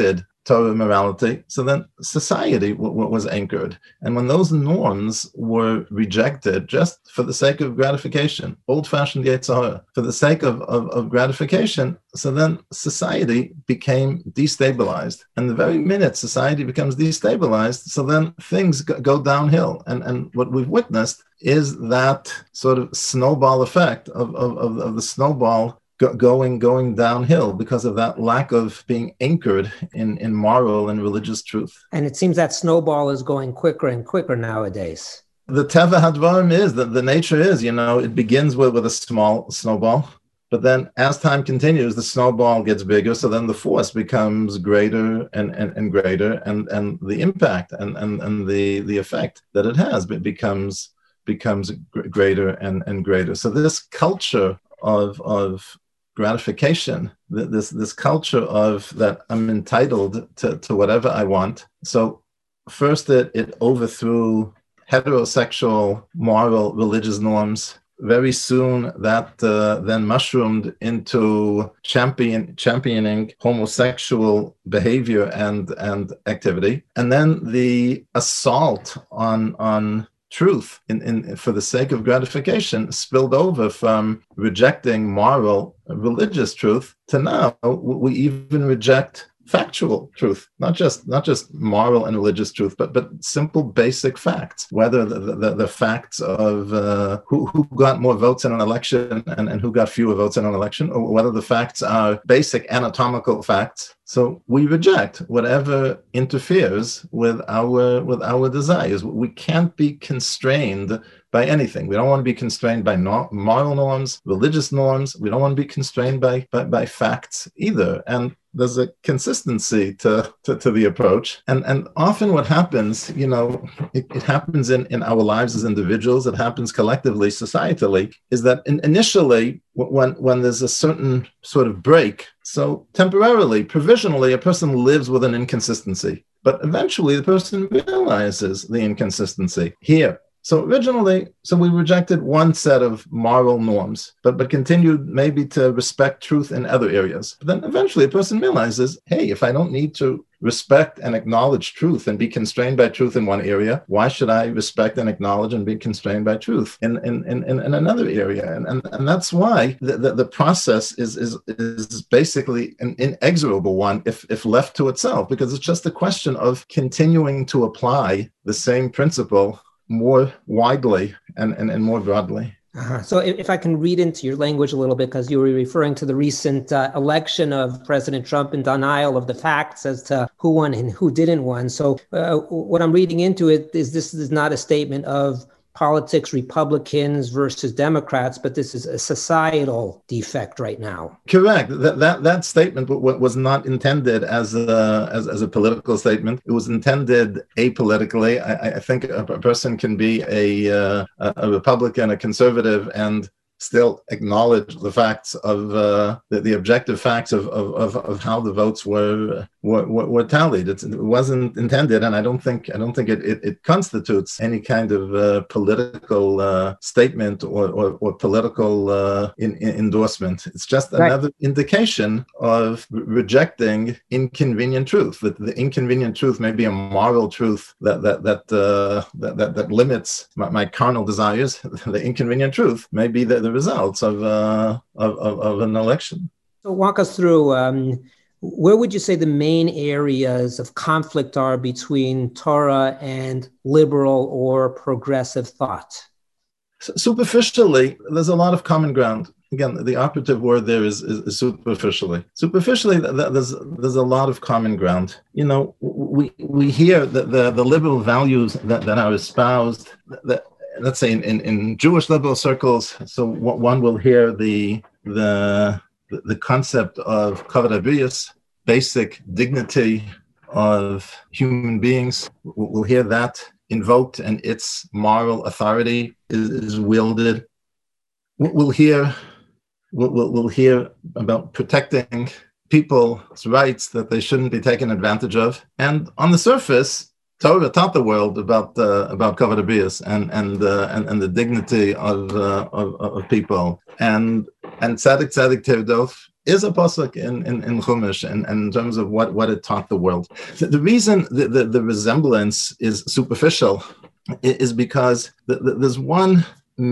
Torah morality, so then society w- w- was anchored. And when those norms were rejected just for the sake of gratification, old-fashioned Yetzer Hara, for the sake of, of, of gratification, so then society became destabilized. And the very minute society becomes destabilized, so then things go, go downhill. And, and what we've witnessed is that sort of snowball effect of, of, of, of the snowball going going downhill because of that lack of being anchored in, in moral and religious truth. And it seems that snowball is going quicker and quicker nowadays. The Teva Hadvarim is, that the nature is, you know, it begins with, with a small snowball, but then as time continues, the snowball gets bigger, so then the force becomes greater and, and, and greater, and, and the impact and, and, and the, the effect that it has becomes becomes greater and, and greater. So this culture of of gratification, this this culture of that I'm entitled to, to whatever I want. So first it, it overthrew heterosexual moral religious norms. Very soon that uh, then mushroomed into champion championing homosexual behavior and, and activity. And then the assault on on truth in, in for the sake of gratification spilled over from rejecting moral religious truth to now we even reject factual truth, not just not just moral and religious truth, but but simple basic facts, whether the, the, the facts of uh, who, who got more votes in an election and, and who got fewer votes in an election, or whether the facts are basic anatomical facts. So we reject whatever interferes with our with our desires. We can't be constrained by anything. We don't want to be constrained by no, moral norms, religious norms. We don't want to be constrained by, by, by facts either. And there's a consistency to, to, to the approach. And, and often what happens, you know, it, it happens in, in our lives as individuals, it happens collectively, societally, is that in, initially, when, when there's a certain sort of break, so temporarily, provisionally, a person lives with an inconsistency. But eventually, the person realizes the inconsistency. Here, So originally, so we rejected one set of moral norms, but, but continued maybe to respect truth in other areas. But then eventually a person realizes, hey, if I don't need to respect and acknowledge truth and be constrained by truth in one area, why should I respect and acknowledge and be constrained by truth in, in, in, in another area? And, and, and that's why the, the, the process is, is, is basically an inexorable one if, if left to itself, because it's just a question of continuing to apply the same principle more widely and, and, and more broadly. Uh-huh. So if, if I can read into your language a little bit, because you were referring to the recent uh, election of President Trump in denial of the facts as to who won and who didn't win. So uh, what I'm reading into it is this is not a statement of politics, Republicans versus Democrats, but this is a societal defect right now. Correct. That that, that statement w- w- was not intended as a as, as a political statement. It was intended apolitically. I, I think a, a person can be a uh, a Republican, a conservative, and still acknowledge the facts of uh, the, the objective facts of, of, of how the votes were were, were tallied. It's, it wasn't intended, and I don't think I don't think it, it, it constitutes any kind of uh, political uh, statement or or, or political uh, in, in endorsement. It's just right. Another indication of re- rejecting inconvenient truth. That the inconvenient truth may be a moral truth that that that uh, that, that, that limits my, my carnal desires. The inconvenient truth may be the, the results of, uh, of, of of an election. So walk us through, um, where would you say the main areas of conflict are between Torah and liberal or progressive thought? So superficially, there's a lot of common ground. Again, the operative word there is, is, is superficially. Superficially, there's there's a lot of common ground. You know, we we hear that the, the liberal values that, that are espoused, that let's say in, in, in Jewish liberal circles, so one will hear the the the concept of kavod habrius, basic dignity of human beings. We'll hear that invoked, and its moral authority is, is wielded. We'll hear we'll, we'll hear about protecting people's rights, that they shouldn't be taken advantage of, and on the surface, Torah taught the world about uh, about kavod habrius and and, uh, and and the dignity of, uh, of of people, and and tzaddik tzaddik tirdof is a pasuk in, in, in Chumash, and, and in terms of what, what it taught the world. The, the reason the, the, the resemblance is superficial is because the, the, there's one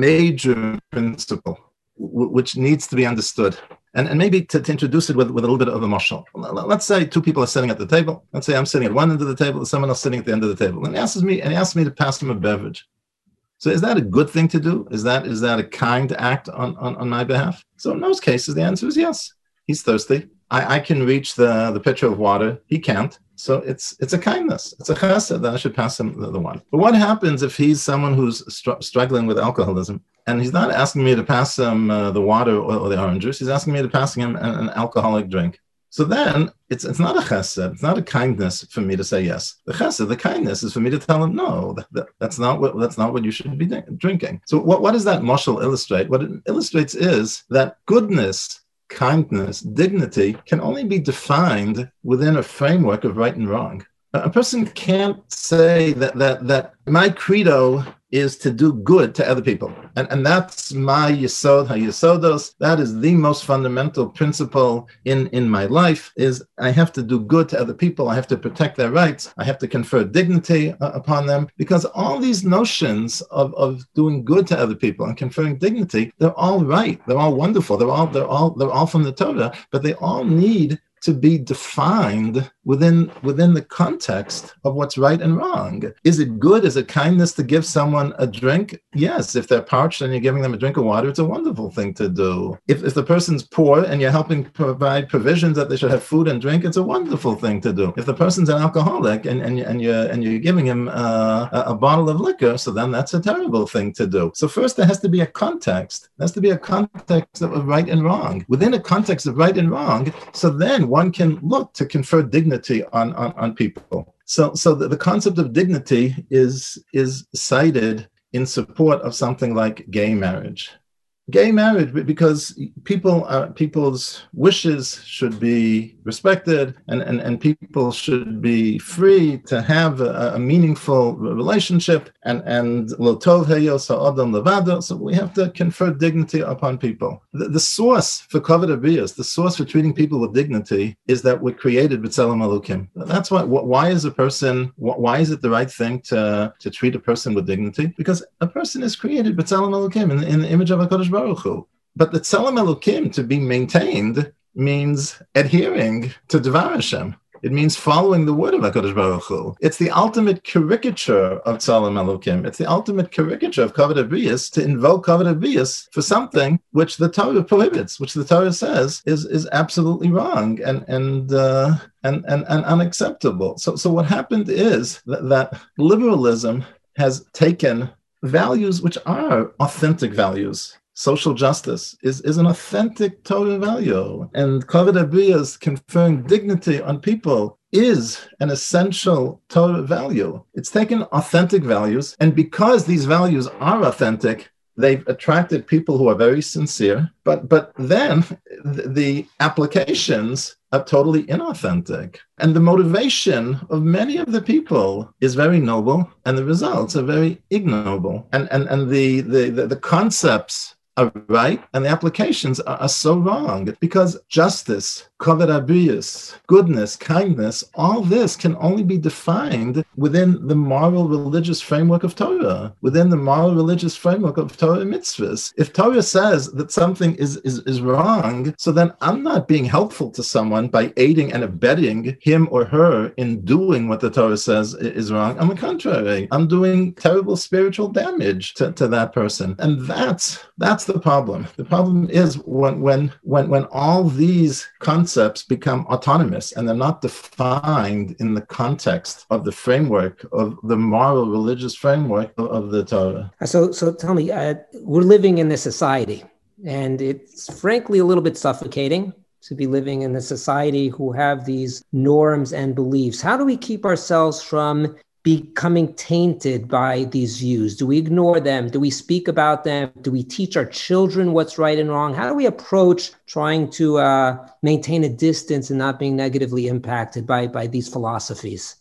major principle w- which needs to be understood. And, and maybe to, to introduce it with, with a little bit of a mashal. Let's say two people are sitting at the table. Let's say I'm sitting at one end of the table, and someone else sitting at the end of the table. And he asks me, and he asks me to pass him a beverage. So is that a good thing to do? Is that is that a kind act on, on, on my behalf? So in most cases, the answer is yes. He's thirsty. I, I can reach the, the pitcher of water. He can't. So it's it's a kindness. It's a chesed that I should pass him the, the water. But what happens if he's someone who's str- struggling with alcoholism, and he's not asking me to pass him uh, the water or, or the orange juice? He's asking me to pass him an, an alcoholic drink. So then it's it's not a chesed. It's not a kindness for me to say yes. The chesed, the kindness, is for me to tell him no. That, that, that's not what that's not what you should be drinking. So what, what does that mashal illustrate? What it illustrates is that goodness, kindness, dignity can only be defined within a framework of right and wrong. A person can't say that that that my credo is to do good to other people. And, and that's my yesod, ha-yesodos. That is the most fundamental principle in, in my life, is I have to do good to other people. I have to protect their rights. I have to confer dignity uh, upon them, because all these notions of, of doing good to other people and conferring dignity, they're all right. They're all wonderful. They're all, they're all, they're all from the Torah, but they all need to be defined within within the context of what's right and wrong. Is it good? Is it kindness to give someone a drink? Yes. If they're parched and you're giving them a drink of water, it's a wonderful thing to do. If, if the person's poor and you're helping provide provisions that they should have food and drink, it's a wonderful thing to do. If the person's an alcoholic and, and, and, you're, and you're giving him uh, a, a bottle of liquor, so then that's a terrible thing to do. So first there has to be a context. There has to be a context of right and wrong. Within a context of right and wrong, so then one can look to confer dignity on, on, on people. So, so the, the concept of dignity is, is cited in support of something like gay marriage. Gay marriage, because people are, people's wishes should be respected, and, and, and people should be free to have a, a meaningful relationship, and and lo tov heyos ha'adam levado. So we have to confer dignity upon people. The, the source for kavod habrios, the source for treating people with dignity, is that we're created b'tzelem Elokim. That's why. Why is a person? Why is it the right thing to to treat a person with dignity? Because a person is created b'tzelem Elokim, in, in the image of HaKadosh Baruch Hu. But the Tzelem Elokim, to be maintained, means adhering to Devar Hashem. It means following the word of HaKadosh Baruch Hu. It's the ultimate caricature of Tzelem Elokim. It's the ultimate caricature of Kavod Habrios, to invoke Kavod Habrios for something which the Torah prohibits, which the Torah says is, is absolutely wrong and and, uh, and and and unacceptable. So so what happened is that, that liberalism has taken values which are authentic values. Social justice is, is an authentic Torah value, and Kavod Habrios, conferring dignity on people, is an essential Torah value. It's taken authentic values, and because these values are authentic, they've attracted people who are very sincere, but but then the applications are totally inauthentic. And the motivation of many of the people is very noble, and the results are very ignoble. And and, and the, the, the, the concepts are right, and the applications are, are so wrong, because justice, kavod habrios, goodness, kindness, all this can only be defined within the moral religious framework of Torah, within the moral religious framework of Torah and mitzvahs. If Torah says that something is, is, is wrong, so then I'm not being helpful to someone by aiding and abetting him or her in doing what the Torah says is wrong. On the contrary, I'm doing terrible spiritual damage to, to that person. And that's that's the problem. The problem is when when when when all these concepts become autonomous and they're not defined in the context of the framework of the moral religious framework of, of the Torah. So, so tell me, uh, we're living in this society, and it's frankly a little bit suffocating to be living in a society who have these norms and beliefs. How do we keep ourselves from becoming tainted by these views? Do we ignore them? Do we speak about them? Do we teach our children what's right and wrong? How do we approach trying to uh, maintain a distance and not being negatively impacted by, by these philosophies?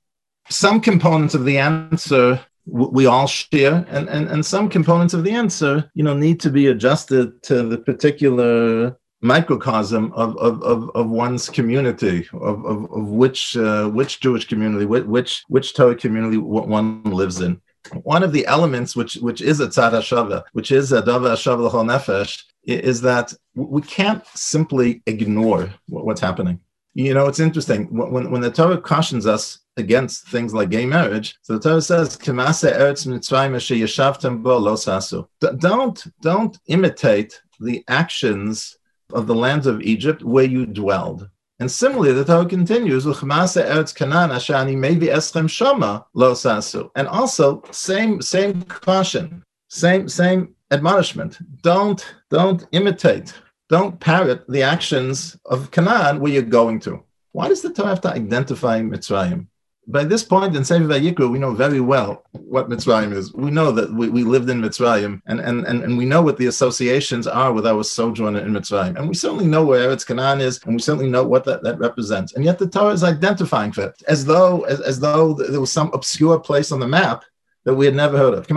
Some components of the answer we all share, and, and, and some components of the answer, you know, need to be adjusted to the particular microcosm of, of, of, of one's community, of, of, of which uh, which Jewish community, which which Torah community one lives in. One of the elements which which is a tzad hashava, which is a davar hashava l'chol nefesh, is that we can't simply ignore what's happening. You know, it's interesting. When, when the Torah cautions us against things like gay marriage, so the Torah says, eretz mitzrayim asher yeshavtem bo lo sasu. Don't, don't imitate the actions of the lands of Egypt where you dwelled. And similarly, the Torah continues, eretz Canaan asher ani mevi eschem shama lo sasu. And also, same, same caution, same, same admonishment. Don't, don't imitate. Don't parrot the actions of Canaan where you're going to. Why does the Torah have to identify Mitzrayim? By this point in Sefer Vayikra, we know very well what Mitzrayim is. We know that we, we lived in Mitzrayim, and, and, and, and we know what the associations are with our sojourn in Mitzrayim. And we certainly know where Eretz Canaan is, and we certainly know what that, that represents. And yet the Torah is identifying for it, as though, as, as though there was some obscure place on the map that we had never heard of.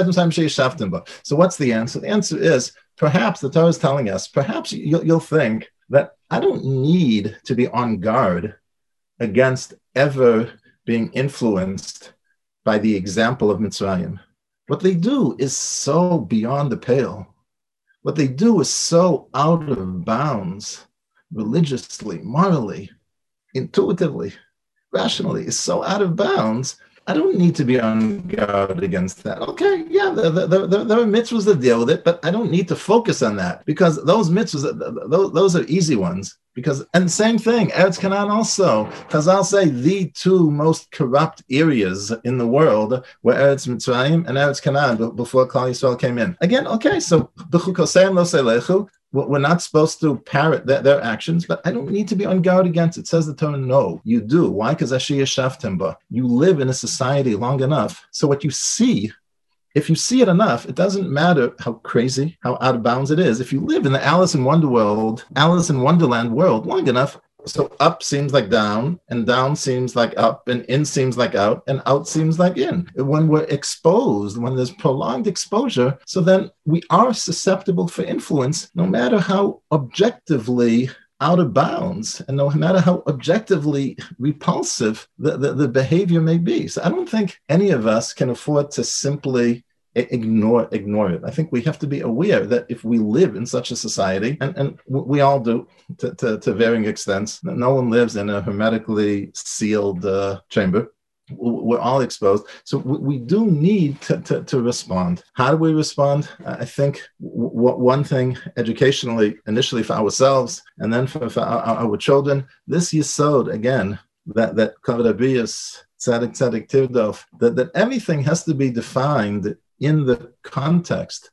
So what's the answer? The answer is, perhaps the Torah is telling us, perhaps you'll, you'll think that I don't need to be on guard against ever being influenced by the example of Mitzrayim. What they do is so beyond the pale. What they do is so out of bounds, religiously, morally, intuitively, rationally, is so out of bounds. I don't need to be on guard against that. Okay, yeah, there, there, there, there are mitzvahs that deal with it, but I don't need to focus on that because those mitzvahs, those, those are easy ones. Because, and same thing, Eretz Canaan also. Chazal say the two most corrupt areas in the world were Eretz Mitzrayim and Eretz Canaan before Klal Yisrael came in. Again, okay, so b'chukoseim lo selechu, we're not supposed to parrot their, their actions, but I don't need to be on guard against it. Says the Torah, no, you do. Why? Because asher yeshavtem ba. You live in a society long enough, so what you see, if you see it enough, it doesn't matter how crazy, how out of bounds it is. If you live in the Alice in Wonder world, Alice in Wonderland world long enough, so up seems like down, and down seems like up, and in seems like out, and out seems like in. When we're exposed, when there's prolonged exposure, so then we are susceptible for influence, no matter how objectively out of bounds, and no matter how objectively repulsive the, the, the behavior may be. So I don't think any of us can afford to simply ignore ignore it. I think we have to be aware that if we live in such a society, and, and we all do to, to, to varying extents, no one lives in a hermetically sealed uh, chamber. We're all exposed. So we do need to, to, to respond. How do we respond? I think w- one thing educationally, initially for ourselves, and then for, for our, our children, this yesod, again, that, that kavod abiyus, tzadik tzadik tirdof, that, that everything has to be defined in the context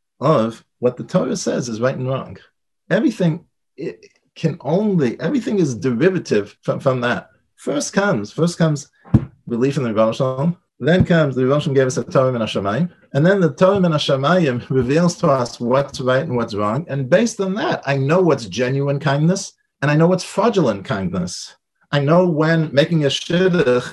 of what the Torah says is right and wrong. Everything it can only, everything is derivative from, from that. First comes, first comes belief in the Rebbeinu Shalom. Then comes the Rebbeinu Shalom gave us a Torah min hashamayim, and then the Torah min hashamayim reveals to us what's right and what's wrong. And based on that, I know what's genuine kindness, and I know what's fraudulent kindness. I know when making a shidduch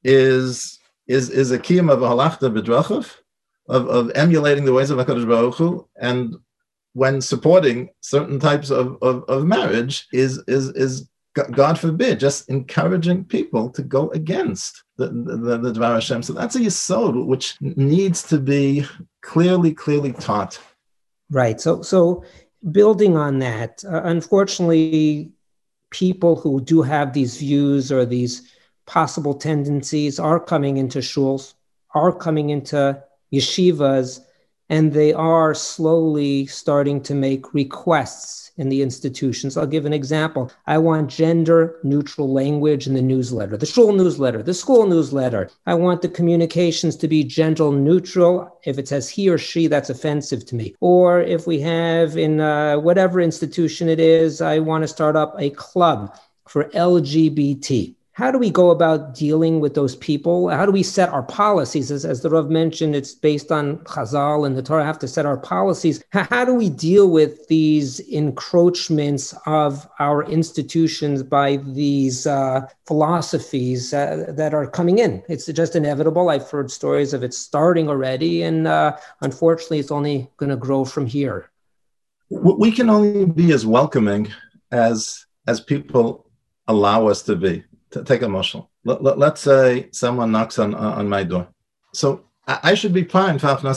is is is a kiyum of a halachta b'drachav, of of emulating the ways of HaKadosh Baruch Hu, and when supporting certain types of, of, of marriage is is is God forbid, just encouraging people to go against the, the, the Dvar Hashem. So that's a yesod which needs to be clearly, clearly taught. Right. So, so building on that, uh, unfortunately, people who do have these views or these possible tendencies are coming into shuls, are coming into yeshivas, and they are slowly starting to make requests in the institutions. I'll give an example. I want gender-neutral language in the newsletter, the shul newsletter, the school newsletter. I want the communications to be gender-neutral. If it says he or she, that's offensive to me. Or if we have in uh, whatever institution it is, I want to start up a club for L G B T. How do we go about dealing with those people? How do we set our policies? As, as the Rav mentioned, it's based on Chazal and the Torah have to set our policies. How, how do we deal with these encroachments of our institutions by these uh, philosophies uh, that are coming in? It's just inevitable. I've heard stories of it starting already, and uh, unfortunately, it's only going to grow from here. We can only be as welcoming as as people allow us to be. To take a moshel. Let, let, let's say someone knocks on on my door. So I, I should be fine.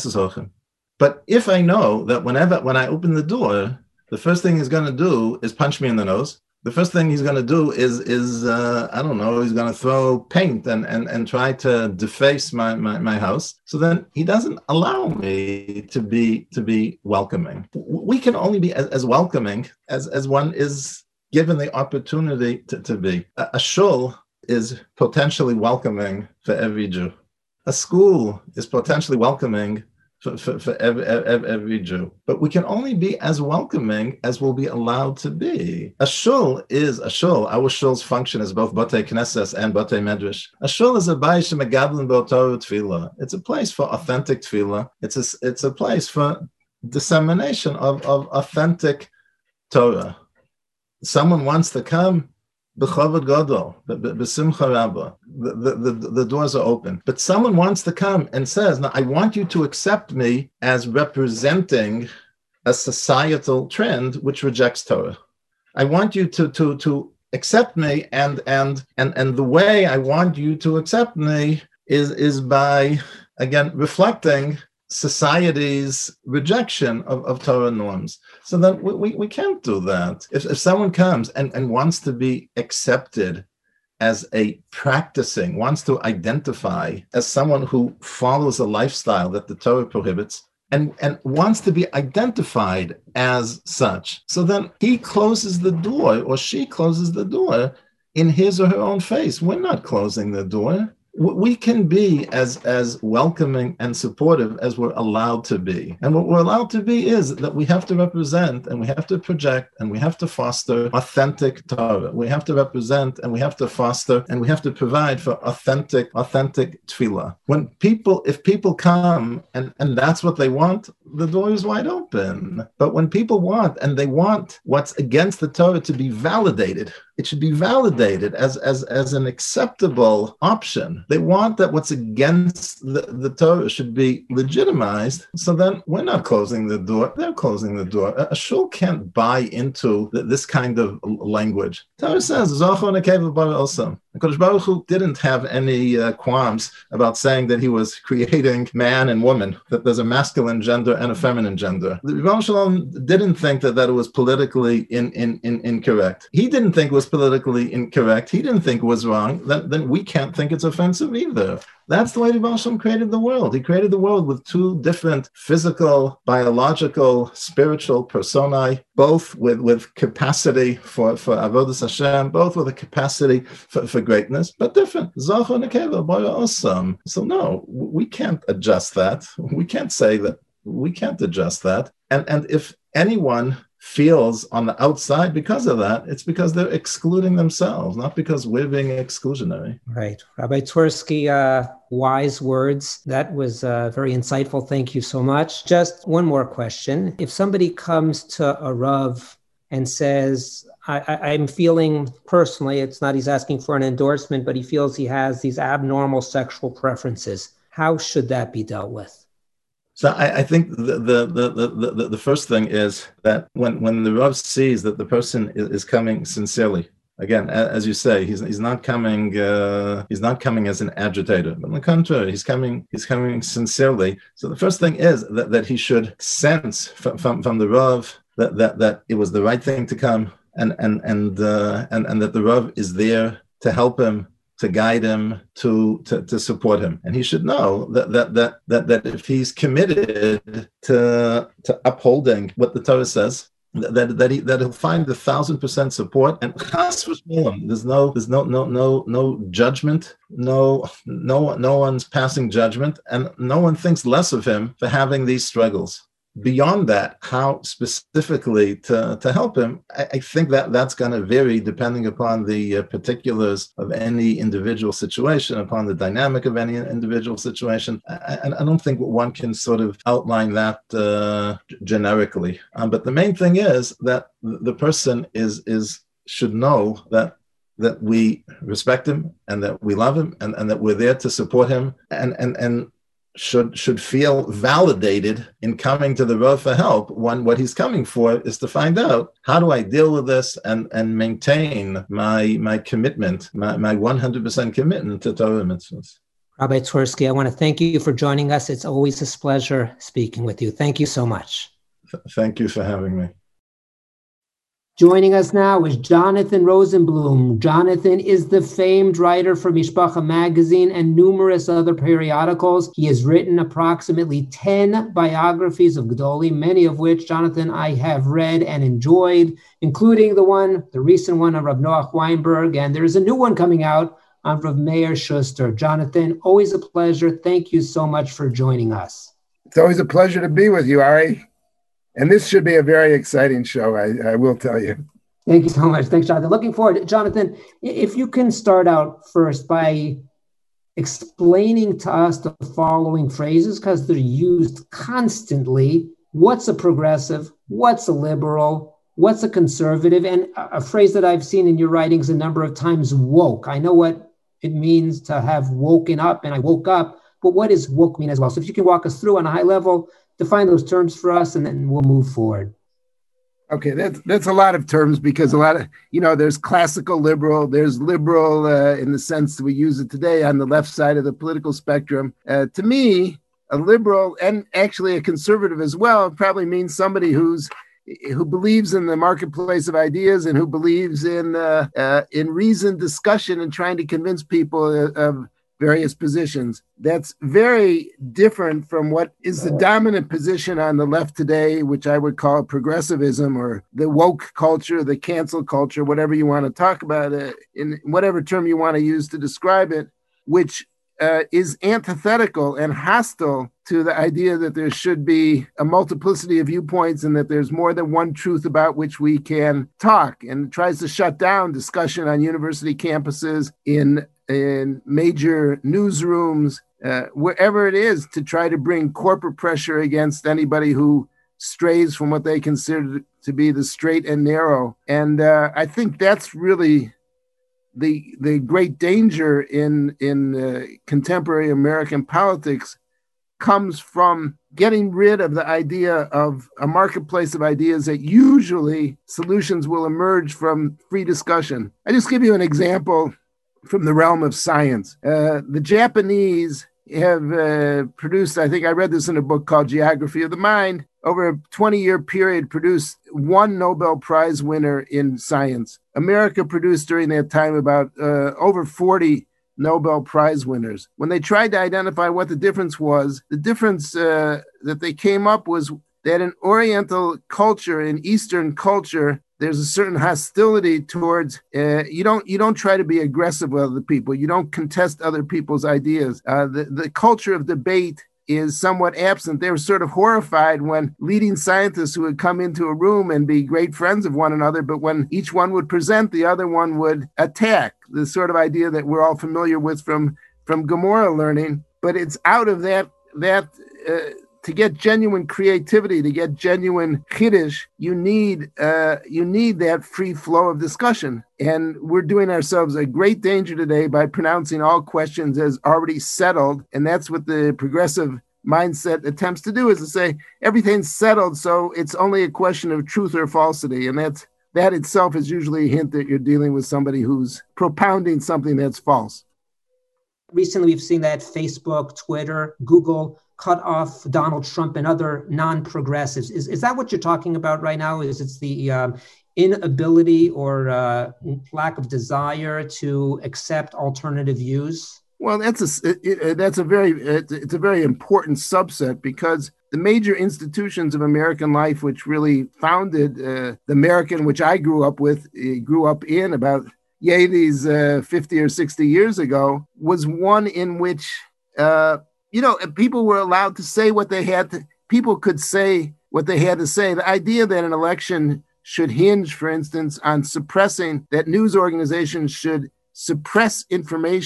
But if I know that whenever when I open the door, the first thing he's going to do is punch me in the nose. The first thing he's going to do is is uh, I don't know. He's going to throw paint and and and try to deface my, my my house. So then he doesn't allow me to be to be welcoming. We can only be as, as welcoming as as one is given the opportunity to, to be. A, a shul is potentially welcoming for every Jew. A school is potentially welcoming for, for, for every, every, every Jew. But we can only be as welcoming as we'll be allowed to be. A shul is a shul. Our shul's function is both Batei Knesses and Batei Medrash. A shul is a bayis shemegadlen bo Torah tefillah. It's a place for authentic tefillah. It's a, it's a place for dissemination of, of authentic Torah. Someone wants to come, b'chavod gadol, b'simcha rabba. The, the, the, the doors are open. But someone wants to come and says, now I want you to accept me as representing a societal trend which rejects Torah. I want you to, to, to accept me, and, and, and, and the way I want you to accept me is, is by, again, reflecting society's rejection of, of Torah norms. So then we, we, we can't do that. If, if someone comes and, and wants to be accepted as a practicing, wants to identify as someone who follows a lifestyle that the Torah prohibits, and, and wants to be identified as such, so then he closes the door, or she closes the door in his or her own face. We're not closing the door. We can be as, as welcoming and supportive as we're allowed to be. And what we're allowed to be is that we have to represent, and we have to project, and we have to foster authentic Torah. We have to represent, and we have to foster, and we have to provide for authentic, authentic tefillah. When people, if people come and, and that's what they want, the door is wide open. But when people want, and they want what's against the Torah to be validated, it should be validated as, as, as an acceptable option. They want that what's against the, the Torah should be legitimized. So then we're not closing the door. They're closing the door. A, a shul can't buy into the, this kind of language. Torah says, Zocho nekeva bara osam. HaKadosh Baruch Hu didn't have any uh, qualms about saying that he was creating man and woman, that there's a masculine gender and a feminine gender. The Rebbe Shalom didn't think that, that it was politically in, in, in, incorrect. He didn't think it was politically incorrect. He didn't think it was wrong. Then, then we can't think it's offensive either. That's the way the Baal Shem created the world. He created the world with two different physical, biological, spiritual personae, both with, with capacity for, for Avodas Hashem, both with a capacity for, for greatness, but different. Zocho nekeva bara osam. So no, we can't adjust that. We can't say that. We can't adjust that. And, and if anyone feels on the outside because of that, it's because they're excluding themselves, not because we're being exclusionary. Right. Rabbi Twersky, uh, wise words. That was uh, very insightful. Thank you so much. Just one more question. If somebody comes to a Rav and says, I, I, I'm feeling personally, it's not he's asking for an endorsement, but he feels he has these abnormal sexual preferences, how should that be dealt with? So I, I think the the, the the the the first thing is that when, when the Rav sees that the person is, is coming sincerely, again, as you say, he's he's not coming uh, he's not coming as an agitator. But on the contrary, he's coming he's coming sincerely. So the first thing is that, that he should sense from, from, from the Rav that, that that it was the right thing to come, and and and uh, and and that the Rav is there to help him, to guide him, to, to to support him, and he should know that that that that, that if he's committed to to upholding what the Torah says, that that he that he'll find a thousand percent support. And there's no there's no no no no judgment, no no no one's passing judgment, and no one thinks less of him for having these struggles. Beyond that, how specifically to, to help him, I, I think that that's going to vary depending upon the uh, particulars of any individual situation, upon the dynamic of any individual situation. And I, I don't think one can sort of outline that uh, generically. Um, but the main thing is that the person is is should know that that we respect him, and that we love him, and, and that we're there to support him, and and and. should should feel validated in coming to the Rav for help when what he's coming for is to find out, how do I deal with this and, and maintain my my commitment, my, my one hundred percent commitment to Torah mitzvahs. Rabbi Twersky, I want to thank you for joining us. It's always a pleasure speaking with you. Thank you so much. Th- thank you for having me. Joining us now is Jonathan Rosenblum. Jonathan is the famed writer for Mishpacha magazine and numerous other periodicals. He has written approximately ten biographies of Gedolim, many of which, Jonathan, I have read and enjoyed, including the one, the recent one on Rav Noach Weinberg, and there's a new one coming out on Rav Meir Schuster. Jonathan, always a pleasure. Thank you so much for joining us. It's always a pleasure to be with you, Ari. And this should be a very exciting show, I, I will tell you. Thank you so much. Thanks, Jonathan. Looking forward. Jonathan, if you can start out first by explaining to us the following phrases, because they're used constantly. What's a progressive? What's a liberal? What's a conservative? And a phrase that I've seen in your writings a number of times, woke. I know what it means to have woken up, and I woke up, but what does woke mean as well? So if you can walk us through on a high level, define those terms for us, and then we'll move forward. Okay, that's that's a lot of terms, because a lot of, you know, there's classical liberal, there's liberal uh, in the sense that we use it today on the left side of the political spectrum. Uh, to me, a liberal, and actually a conservative as well, probably means somebody who's who believes in the marketplace of ideas and who believes in uh, uh, in reasoned discussion and trying to convince people of various positions. That's very different from what is the dominant position on the left today, which I would call progressivism, or the woke culture, the cancel culture, whatever you want to talk about it, in whatever term you want to use to describe it, which uh, is antithetical and hostile to the idea that there should be a multiplicity of viewpoints and that there's more than one truth about which we can talk, and tries to shut down discussion on university campuses, in in major newsrooms, uh, wherever it is, to try to bring corporate pressure against anybody who strays from what they consider to be the straight and narrow. And uh, I think that's really the the great danger in, in uh, contemporary American politics, comes from getting rid of the idea of a marketplace of ideas that usually solutions will emerge from free discussion. I just give you an example from the realm of science. Uh, the Japanese have uh, produced, I think I read this in a book called Geography of the Mind, over a twenty-year period produced one Nobel Prize winner in science. America produced during that time about uh, over forty Nobel Prize winners. When they tried to identify what the difference was, the difference uh, that they came up was that in Oriental culture, in Eastern culture, there's a certain hostility towards, uh, you don't you don't try to be aggressive with other people. You don't contest other people's ideas. Uh, the, the culture of debate is somewhat absent. They were sort of horrified when leading scientists who would come into a room and be great friends of one another, but when each one would present, the other one would attack. The sort of idea that we're all familiar with from, from Gomorrah learning. But it's out of that, that uh, to get genuine creativity, to get genuine chiddush, you need uh, you need that free flow of discussion. And we're doing ourselves a great danger today by pronouncing all questions as already settled. And that's what the progressive mindset attempts to do, is to say everything's settled, so it's only a question of truth or falsity. And that's that itself is usually a hint that you're dealing with somebody who's propounding something that's false. Recently, we've seen that Facebook, Twitter, Google cut off Donald Trump and other non-progressives. Is, is that what you're talking about right now? Is it the um, inability or uh, lack of desire to accept alternative views? Well, that's a it, it, that's a very it's, it's a very important subset, because the major institutions of American life, which really founded uh, the American, which I grew up with, uh, grew up in about yay these uh, fifty or sixty years ago, was one in which uh, you know, people were allowed to say what they had to, people could say what they had to say. The idea that an election should hinge, for instance, on suppressing, that news organizations should suppress information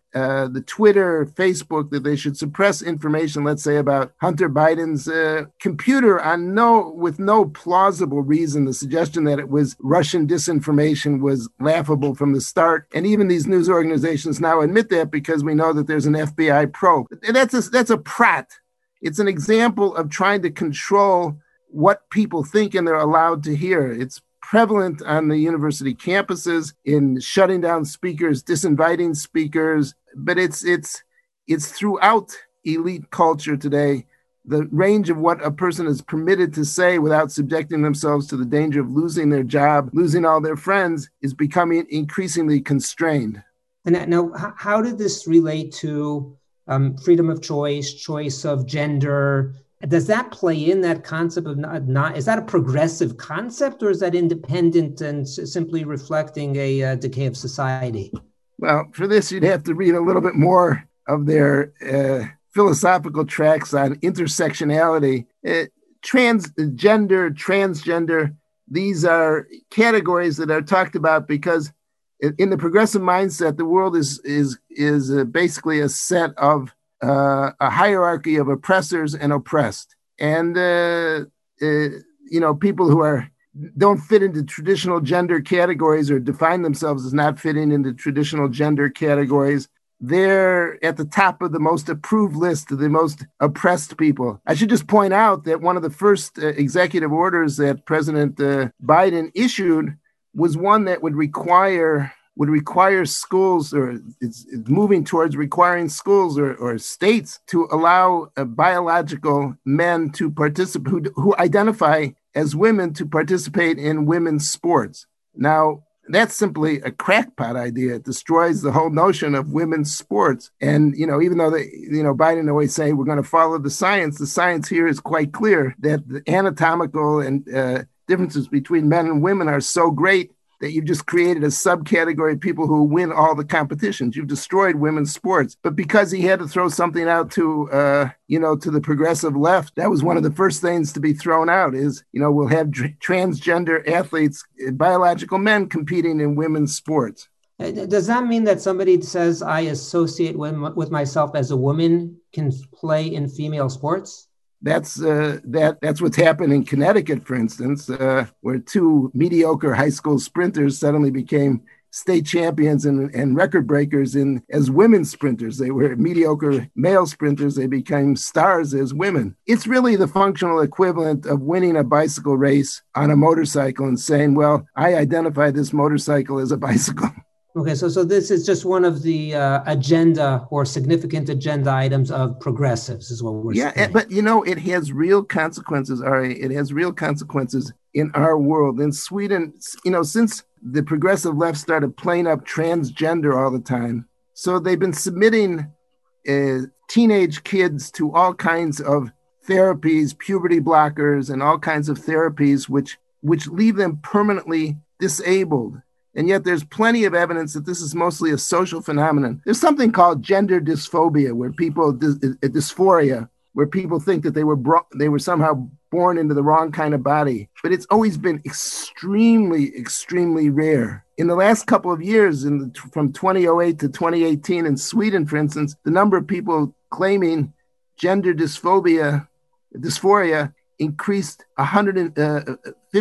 uh, the Twitter, Facebook, that they should suppress information, let's say, about Hunter Biden's uh, computer on no, with no plausible reason. The suggestion that it was Russian disinformation was laughable from the start. And even these news organizations now admit that because we know that there's an F B I probe. And that's a, that's a prat. It's an example of trying to control what people think and they're allowed to hear. It's prevalent on the university campuses in shutting down speakers, disinviting speakers, but it's it's it's throughout elite culture today. The range of what a person is permitted to say without subjecting themselves to the danger of losing their job, losing all their friends, is becoming increasingly constrained. And now, how did this relate to um, freedom of choice, choice of gender? Does that play in that concept of not, not, is that a progressive concept, or is that independent and s- simply reflecting a uh, decay of society? Well, for this, you'd have to read a little bit more of their uh, philosophical tracts on intersectionality. Uh, transgender, transgender, these are categories that are talked about because in the progressive mindset, the world is, is, is uh, basically a set of Uh, a hierarchy of oppressors and oppressed. And, uh, uh, you know, people who are don't fit into traditional gender categories or define themselves as not fitting into traditional gender categories, they're at the top of the most approved list of the most oppressed people. I should just point out that one of the first uh, executive orders that President uh, Biden issued was one that would require would require schools, or it's, it's moving towards requiring schools or, or states to allow uh, biological men to participate, who, who identify as women, to participate in women's sports. Now, that's simply a crackpot idea. It destroys the whole notion of women's sports. And, you know, even though, they, you know, Biden always say we're going to follow the science, the science here is quite clear that the anatomical and uh, differences between men and women are so great that you've just created a subcategory of people who win all the competitions. You've destroyed women's sports. But because he had to throw something out to, uh, you know, to the progressive left, that was one of the first things to be thrown out is, you know, we'll have tr- transgender athletes, biological men competing in women's sports. Does that mean that somebody says, I associate with, with myself as a woman, can play in female sports? That's uh, that. That's what's happened in Connecticut, for instance, uh, where two mediocre high school sprinters suddenly became state champions and, and record breakers in as women's sprinters. They were mediocre male sprinters. They became stars as women. It's really the functional equivalent of winning a bicycle race on a motorcycle and saying, well, I identify this motorcycle as a bicycle. Okay, so so this is just one of the uh, agenda or significant agenda items of progressives, is what we're yeah, saying. Yeah, but you know, it has real consequences, Ari. It has real consequences in our world. In Sweden, you know, since the progressive left started playing up transgender all the time, so they've been submitting uh, teenage kids to all kinds of therapies, puberty blockers, and all kinds of therapies, which which leave them permanently disabled. And yet there's plenty of evidence that this is mostly a social phenomenon. There's something called gender dysphoria, where people, dysphoria, where people think that they were bro- they were somehow born into the wrong kind of body. But it's always been extremely, extremely rare. In the last couple of years, in the, from twenty oh eight to twenty eighteen in Sweden, for instance, the number of people claiming gender dysphoria, dysphoria increased one hundred, uh,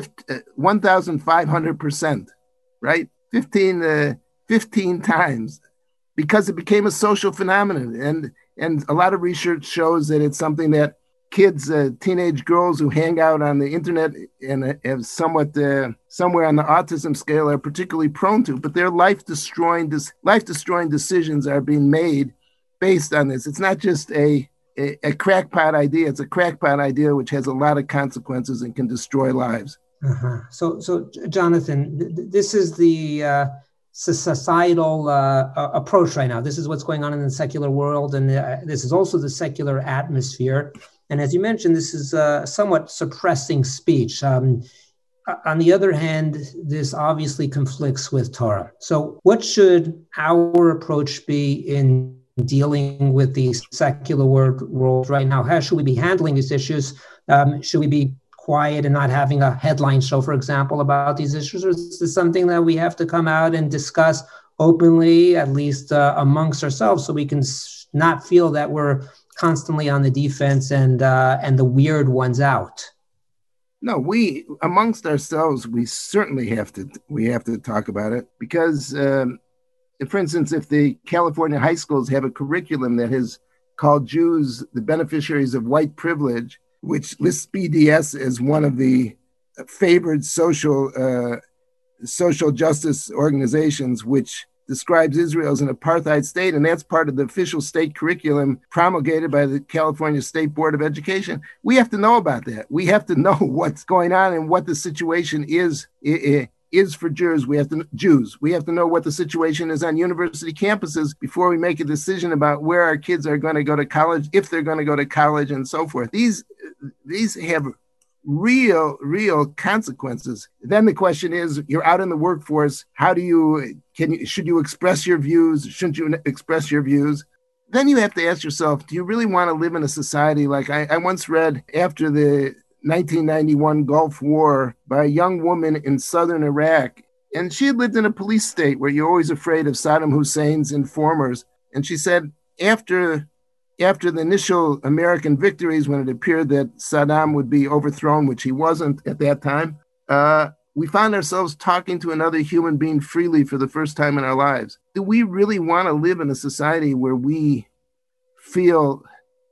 one thousand five hundred percent. Right? fifteen, uh, fifteen times, because it became a social phenomenon. And, and a lot of research shows that it's something that kids, uh, teenage girls who hang out on the internet and uh, have somewhat, uh, somewhere on the autism scale are particularly prone to, but their life destroying, dis- life destroying decisions are being made based on this. It's not just a, a, a crackpot idea. It's a crackpot idea which has a lot of consequences and can destroy lives. Uh-huh. So, so Jonathan, th- this is the uh, societal uh, approach right now. This is what's going on in the secular world, and uh, this is also the secular atmosphere. And as you mentioned, this is uh, somewhat suppressing speech. Um, on the other hand, this obviously conflicts with Torah. So, what should our approach be in dealing with the secular world right now? How should we be handling these issues? Um, should we be quiet and not having a headline show, for example, about these issues? Or is this something that we have to come out and discuss openly, at least uh, amongst ourselves, so we can not feel that we're constantly on the defense and uh, and the weird ones out. No, we amongst ourselves, we certainly have to we have to talk about it because, um, if, for instance, if the California high schools have a curriculum that is called Jews, the beneficiaries of white privilege, which lists B D S as one of the favored social uh, social justice organizations, which describes Israel as an apartheid state, and that's part of the official state curriculum promulgated by the California State Board of Education. We have to know about that. We have to know what's going on and what the situation is is for Jews. We have to Jews. We have to know what the situation is on university campuses before we make a decision about where our kids are going to go to college, if they're going to go to college, and so forth. These these have real, real consequences. Then the question is, you're out in the workforce. How do you, can you, should you express your views? Shouldn't you express your views? Then you have to ask yourself, do you really want to live in a society like I, I once read after the nineteen ninety-one Gulf War by a young woman in southern Iraq. And she had lived in a police state where you're always afraid of Saddam Hussein's informers. And she said, after After the initial American victories, when it appeared that Saddam would be overthrown, which he wasn't at that time, uh, we found ourselves talking to another human being freely for the first time in our lives. Do we really want to live in a society where we feel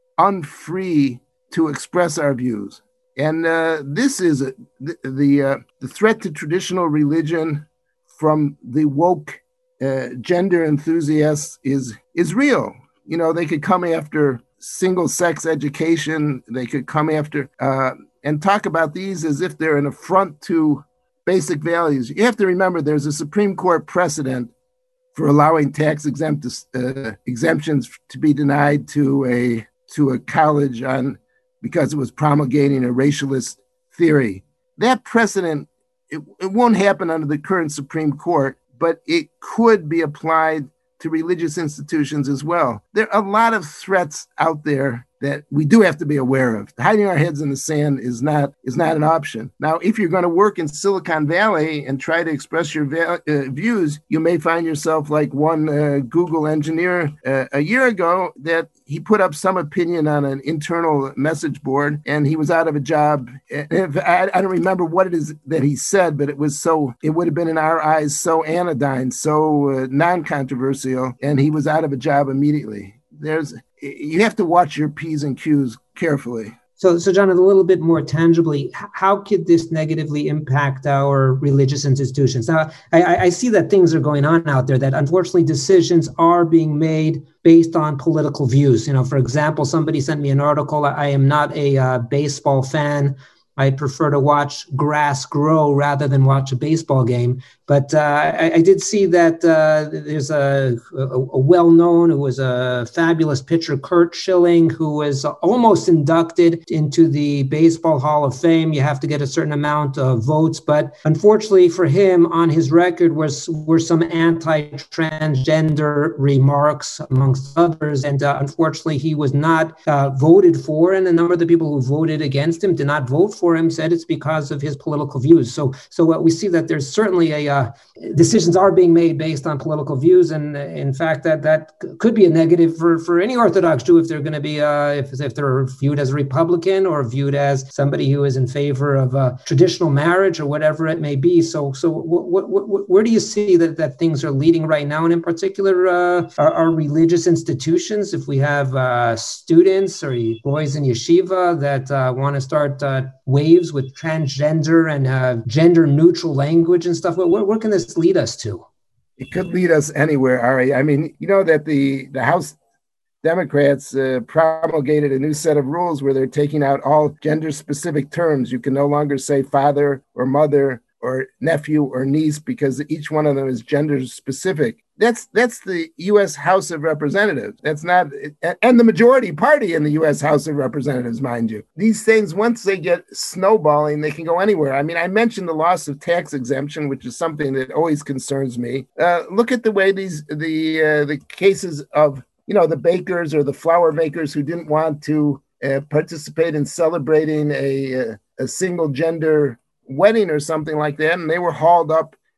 unfree to express our views? And uh, this is a, the the, uh, the threat to traditional religion from the woke uh, gender enthusiasts is is real. You know, they could come after single-sex education. They could come after uh, and talk about these as if they're an affront to basic values. You have to remember there's a Supreme Court precedent for allowing tax exempt uh, exemptions to be denied to a to a college on because it was promulgating a racialist theory. That precedent, it, it won't happen under the current Supreme Court, but it could be applied to religious institutions as well. There are a lot of threats out there that we do have to be aware of. Hiding our heads in the sand is not is not an option. Now, if you're going to work in Silicon Valley and try to express your va- uh, views, you may find yourself like one uh, Google engineer uh, a year ago that he put up some opinion on an internal message board and he was out of a job. If, I, I don't remember what it is that he said, but it was so, it would have been in our eyes so anodyne, so uh, non-controversial, and he was out of a job immediately. There's, you have to watch your P's and Q's carefully. So, so John, a little bit more tangibly, how could this negatively impact our religious institutions? Now, I, I see that things are going on out there, that unfortunately decisions are being made based on political views. You know, for example, somebody sent me an article. I am not a uh, baseball fan. I prefer to watch grass grow rather than watch a baseball game. But uh, I, I did see that uh, there's a, a, a well-known, who was a fabulous pitcher, Curt Schilling, who was almost inducted into the Baseball Hall of Fame. You have to get a certain amount of votes. But unfortunately for him, on his record was were some anti-transgender remarks, amongst others. And uh, unfortunately, he was not uh, voted for. And a number of the people who voted against him did not vote for him, said it's because of his political views. So, so uh, we see that there's certainly a uh, decisions are being made based on political views, and uh, in fact, that that could be a negative for, for any Orthodox Jew if they're going to be uh, if if they're viewed as a Republican or viewed as somebody who is in favor of uh, traditional marriage or whatever it may be. So, so w- w- w- where do you see that that things are leading right now, and in particular, uh, our, our religious institutions? If we have uh, students or boys in yeshiva that uh, want to start uh, waves with transgender and uh, gender neutral language and stuff, where, where can this lead us to? It could lead us anywhere, Ari. I mean, you know that the, the House Democrats uh, promulgated a new set of rules where they're taking out all gender specific terms. You can no longer say father or mother or nephew or niece because each one of them is gender specific. That's that's the U S House of Representatives. That's not, and the majority party in the U S House of Representatives, mind you. These things, once they get snowballing, they can go anywhere. I mean, I mentioned the loss of tax exemption, which is something that always concerns me. Uh, look at the way these the uh, the cases of, you know, the bakers or the flour makers who didn't want to uh, participate in celebrating a a single gender wedding or something like that, and they were hauled up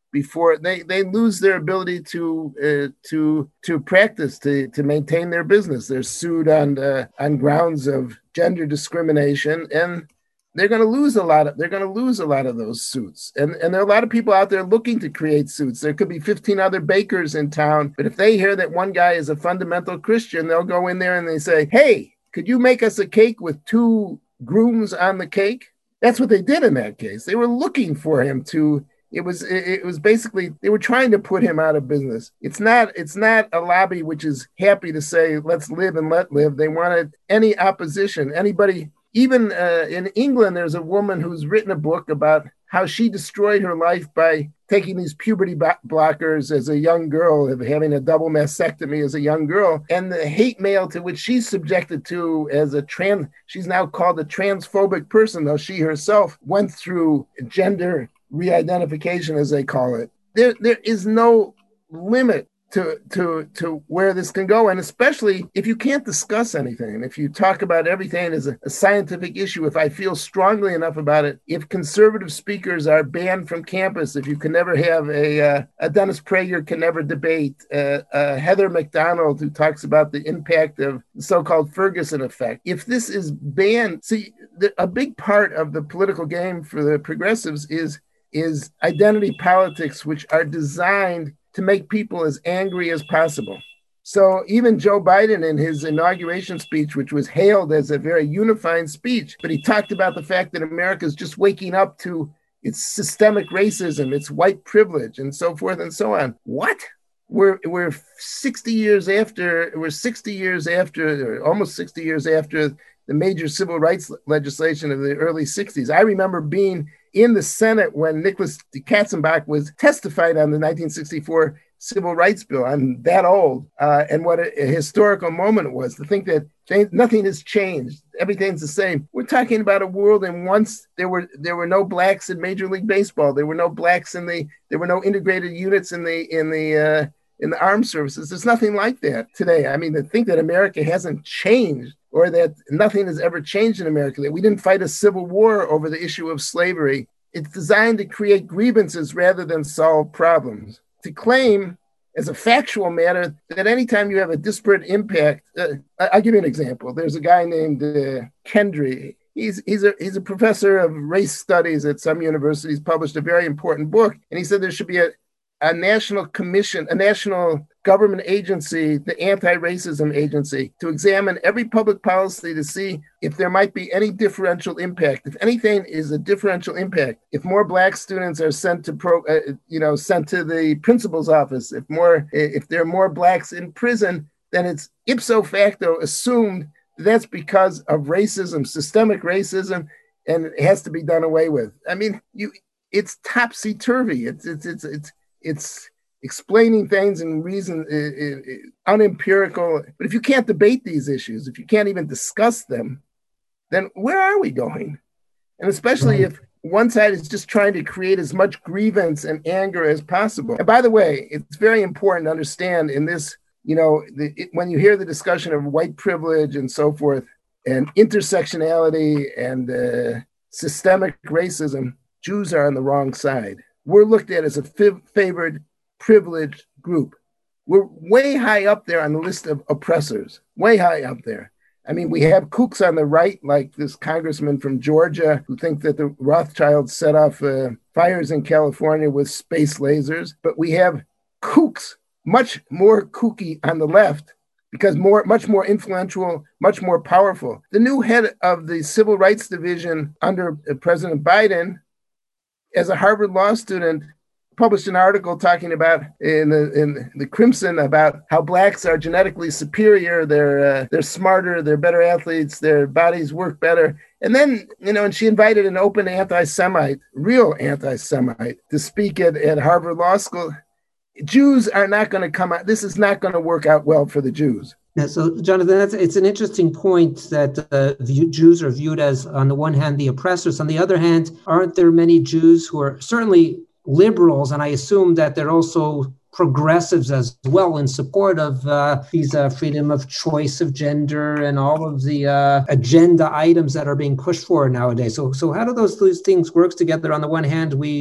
before they, they lose their ability to uh, to to practice to, to maintain their business. They're sued on uh, on grounds of gender discrimination, and they're going to lose a lot of they're going to lose a lot of those suits. And and there are a lot of people out there looking to create suits. There could be fifteen other bakers in town, but if they hear that one guy is a fundamental Christian, they'll go in there and they say, "Hey, could you make us a cake with two grooms on the cake?" That's what they did in that case. They were looking for him to. It was it was basically they were trying to put him out of business. It's not it's not a lobby which is happy to say let's live and let live. They wanted any opposition, anybody. Even uh, in England, there's a woman who's written a book about how she destroyed her life by taking these puberty blockers as a young girl, of having a double mastectomy as a young girl, and the hate mail to which she's subjected to as a trans. She's now called a transphobic person, though she herself went through gender re-identification, as they call it. There, there is no limit to to to where this can go, and especially if you can't discuss anything, if you talk about everything as a, a scientific issue, if I feel strongly enough about it, if conservative speakers are banned from campus, if you can never have a uh, a Dennis Prager can never debate, uh, uh, Heather McDonald who talks about the impact of the so-called Ferguson effect, if this is banned, see, the, a big part of the political game for the progressives is is identity politics, which are designed to make people as angry as possible. So even Joe Biden in his inauguration speech, which was hailed as a very unifying speech, but he talked about the fact that America is just waking up to its systemic racism, its white privilege, and so forth and so on. What? We're we're sixty years after, we're sixty years after, or almost sixty years after the major civil rights legislation of the early sixties. I remember being in the Senate when Nicholas Katzenbach was testified on the nineteen sixty-four Civil Rights Bill. I'm that old, uh, and what a, a historical moment it was to think that things, nothing has changed. Everything's the same. We're talking about a world in once there were there were no blacks in Major League Baseball. There were no blacks in the there were no integrated units in the in the uh, in the armed services. There's nothing like that today. I mean, to think that America hasn't changed, or that nothing has ever changed in America, that we didn't fight a civil war over the issue of slavery. It's designed to create grievances rather than solve problems. To claim as a factual matter that anytime you have a disparate impact, uh, I'll give you an example. There's a guy named uh, Kendry. He's, he's, a, he's a professor of race studies at some universities, published a very important book. And he said there should be a, a national commission, a national government agency, the anti-racism agency, to examine every public policy to see if there might be any differential impact. If anything is a differential impact, if more black students are sent to pro, uh, you know, sent to the principal's office, if more, if there are more blacks in prison, then it's ipso facto assumed that that's because of racism, systemic racism, and it has to be done away with. I mean, you, it's topsy-turvy. It's it's it's it's it's explaining things and reason, uh, uh, unempirical. But if you can't debate these issues, if you can't even discuss them, then where are we going? And especially right. if one side is just trying to create as much grievance and anger as possible. And by the way, it's very important to understand in this, you know, the, it, when you hear the discussion of white privilege and so forth, and intersectionality and uh, systemic racism, Jews are on the wrong side. We're looked at as a f- favored, privileged group. We're way high up there on the list of oppressors, way high up there. I mean, we have kooks on the right, like this congressman from Georgia, who think that the Rothschilds set off uh, fires in California with space lasers. But we have kooks, much more kooky on the left, because more, much more influential, much more powerful. The new head of the Civil Rights Division under President Biden, as a Harvard Law student, published an article talking about in the in the Crimson about how blacks are genetically superior, they're uh, they're smarter, they're better athletes, their bodies work better. And then, you know, and she invited an open anti-Semite, real anti-Semite, to speak at, at Harvard Law School. Jews are not going to come out. This is not going to work out well for the Jews. Yeah, so Jonathan, that's, it's an interesting point that uh, the Jews are viewed as, on the one hand, the oppressors. On the other hand, aren't there many Jews who are certainly liberals, and I assume that they're also progressives as well, in support of uh, these uh, freedom of choice of gender and all of the uh, agenda items that are being pushed forward nowadays. So, so how do those, those things work together? On the one hand, we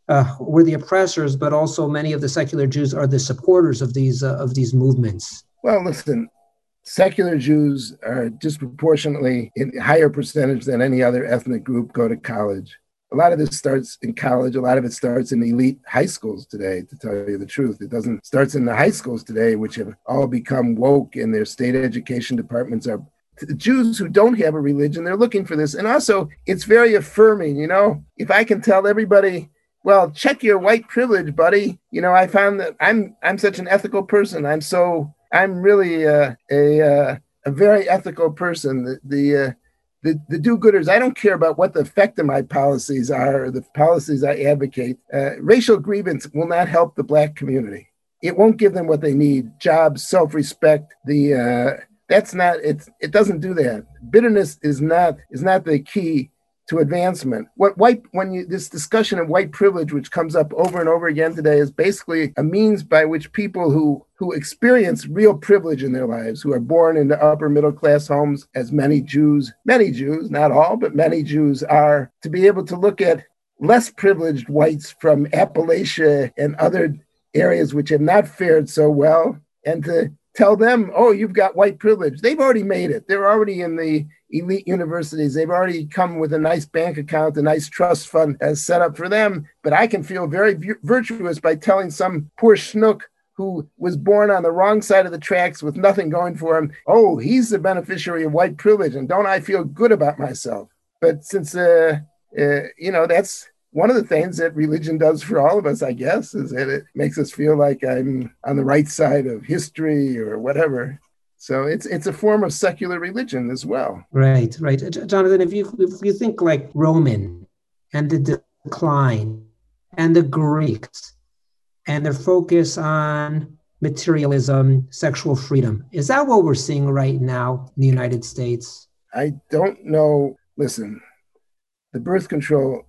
uh, were the oppressors, but also many of the secular Jews are the supporters of these uh, of these movements? Well, listen, secular Jews are disproportionately in higher percentage than any other ethnic group go to college. A lot of this starts in college. A lot of it starts in elite high schools today, to tell you the truth. It doesn't starts in the high schools today, which have all become woke, and their state education departments are the Jews who don't have a religion. They're looking for this. And also, it's very affirming. You know, if I can tell everybody, well, check your white privilege, buddy. You know, I found that I'm I'm such an ethical person. I'm so I'm really uh, a uh, a very ethical person. The the uh, The, the do-gooders, I don't care about what the effect of my policies are or the policies I advocate. Uh, racial grievance will not help the Black community. It won't give them what they need: jobs, self-respect. The uh, that's not it. It doesn't do that. Bitterness is not is not the key to advancement. What white when you this discussion of white privilege, which comes up over and over again today, is basically a means by which people who who experience real privilege in their lives, who are born into upper middle class homes, as many Jews, many Jews, not all, but many Jews are, to be able to look at less privileged whites from Appalachia and other areas which have not fared so well, and to tell them, oh, you've got white privilege. They've already made it. They're already in the elite universities. They've already come with a nice bank account, a nice trust fund as set up for them. But I can feel very v- virtuous by telling some poor schnook who was born on the wrong side of the tracks with nothing going for him, oh, he's the beneficiary of white privilege, and don't I feel good about myself? But since, uh, uh, you know, that's one of the things that religion does for all of us, I guess, is that it makes us feel like I'm on the right side of history or whatever. So it's it's a form of secular religion as well. Right, right. Jonathan, if you if you think like Roman and the decline and the Greeks and their focus on materialism, sexual freedom, is that what we're seeing right now in the United States? I don't know. Listen, the birth control,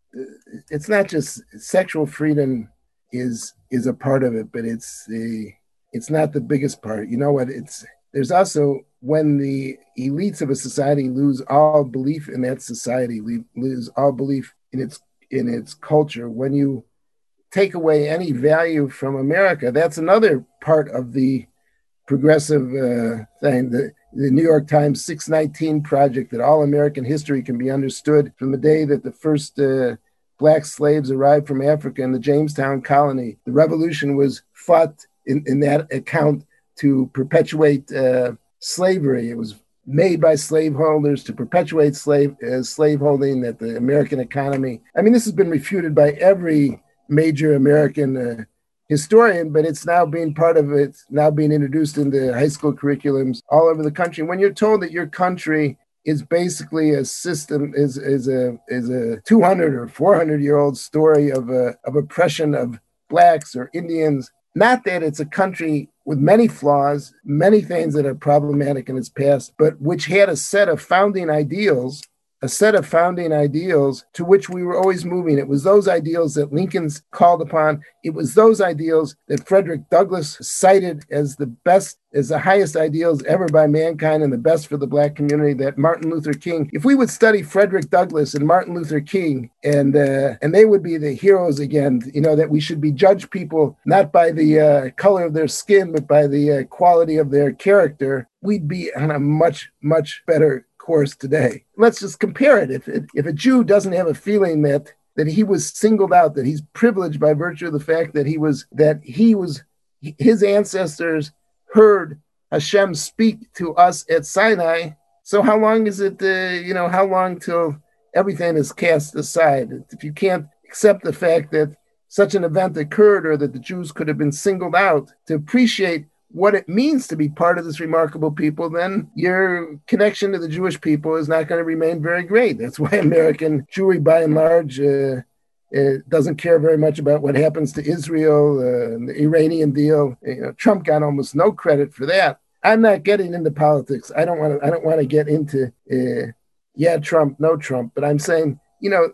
it's not just sexual freedom is is a part of it, but it's the it's not the biggest part. You know what? It's there's also when the elites of a society lose all belief in that society, lose all belief in its in its culture. When you take away any value from America, that's another part of the progressive uh, thing. The, the New York Times six nineteen project, that all American history can be understood from the day that the first uh, Black slaves arrived from Africa in the Jamestown colony. The revolution was fought in, in that account to perpetuate uh, slavery. It was made by slaveholders to perpetuate slave uh, slaveholding, that the American economy. I mean, this has been refuted by every major American uh, historian, but it's now being part of it, now being introduced into high school curriculums all over the country. When you're told that your country is basically a system, is is a is a two hundred or four hundred year old story of a, of oppression of Blacks or Indians. Not that it's a country with many flaws, many things that are problematic in its past, but which had a set of founding ideals, a set of founding ideals to which we were always moving. It was those ideals that Lincoln's called upon. It was those ideals that Frederick Douglass cited as the best, as the highest ideals ever by mankind and the best for the Black community, that Martin Luther King. If we would study Frederick Douglass and Martin Luther King, and uh, and they would be the heroes again, you know, that we should be judge people not by the uh, color of their skin, but by the uh, quality of their character, we'd be on a much, much better course today. Let's just compare it. If if a Jew doesn't have a feeling that that he was singled out, that he's privileged by virtue of the fact that he was that he was his ancestors heard Hashem speak to us at Sinai. So how long is it? Uh, you know, how long till everything is cast aside? If you can't accept the fact that such an event occurred, or that the Jews could have been singled out, to appreciate what it means to be part of this remarkable people, then your connection to the Jewish people is not going to remain very great. That's why American Jewry, by and large, uh, uh, doesn't care very much about what happens to Israel, uh, the Iranian deal. You know, Trump got almost no credit for that. I'm not getting into politics. I don't want to. I don't want to get into uh, yeah, Trump, no Trump. But I'm saying, you know,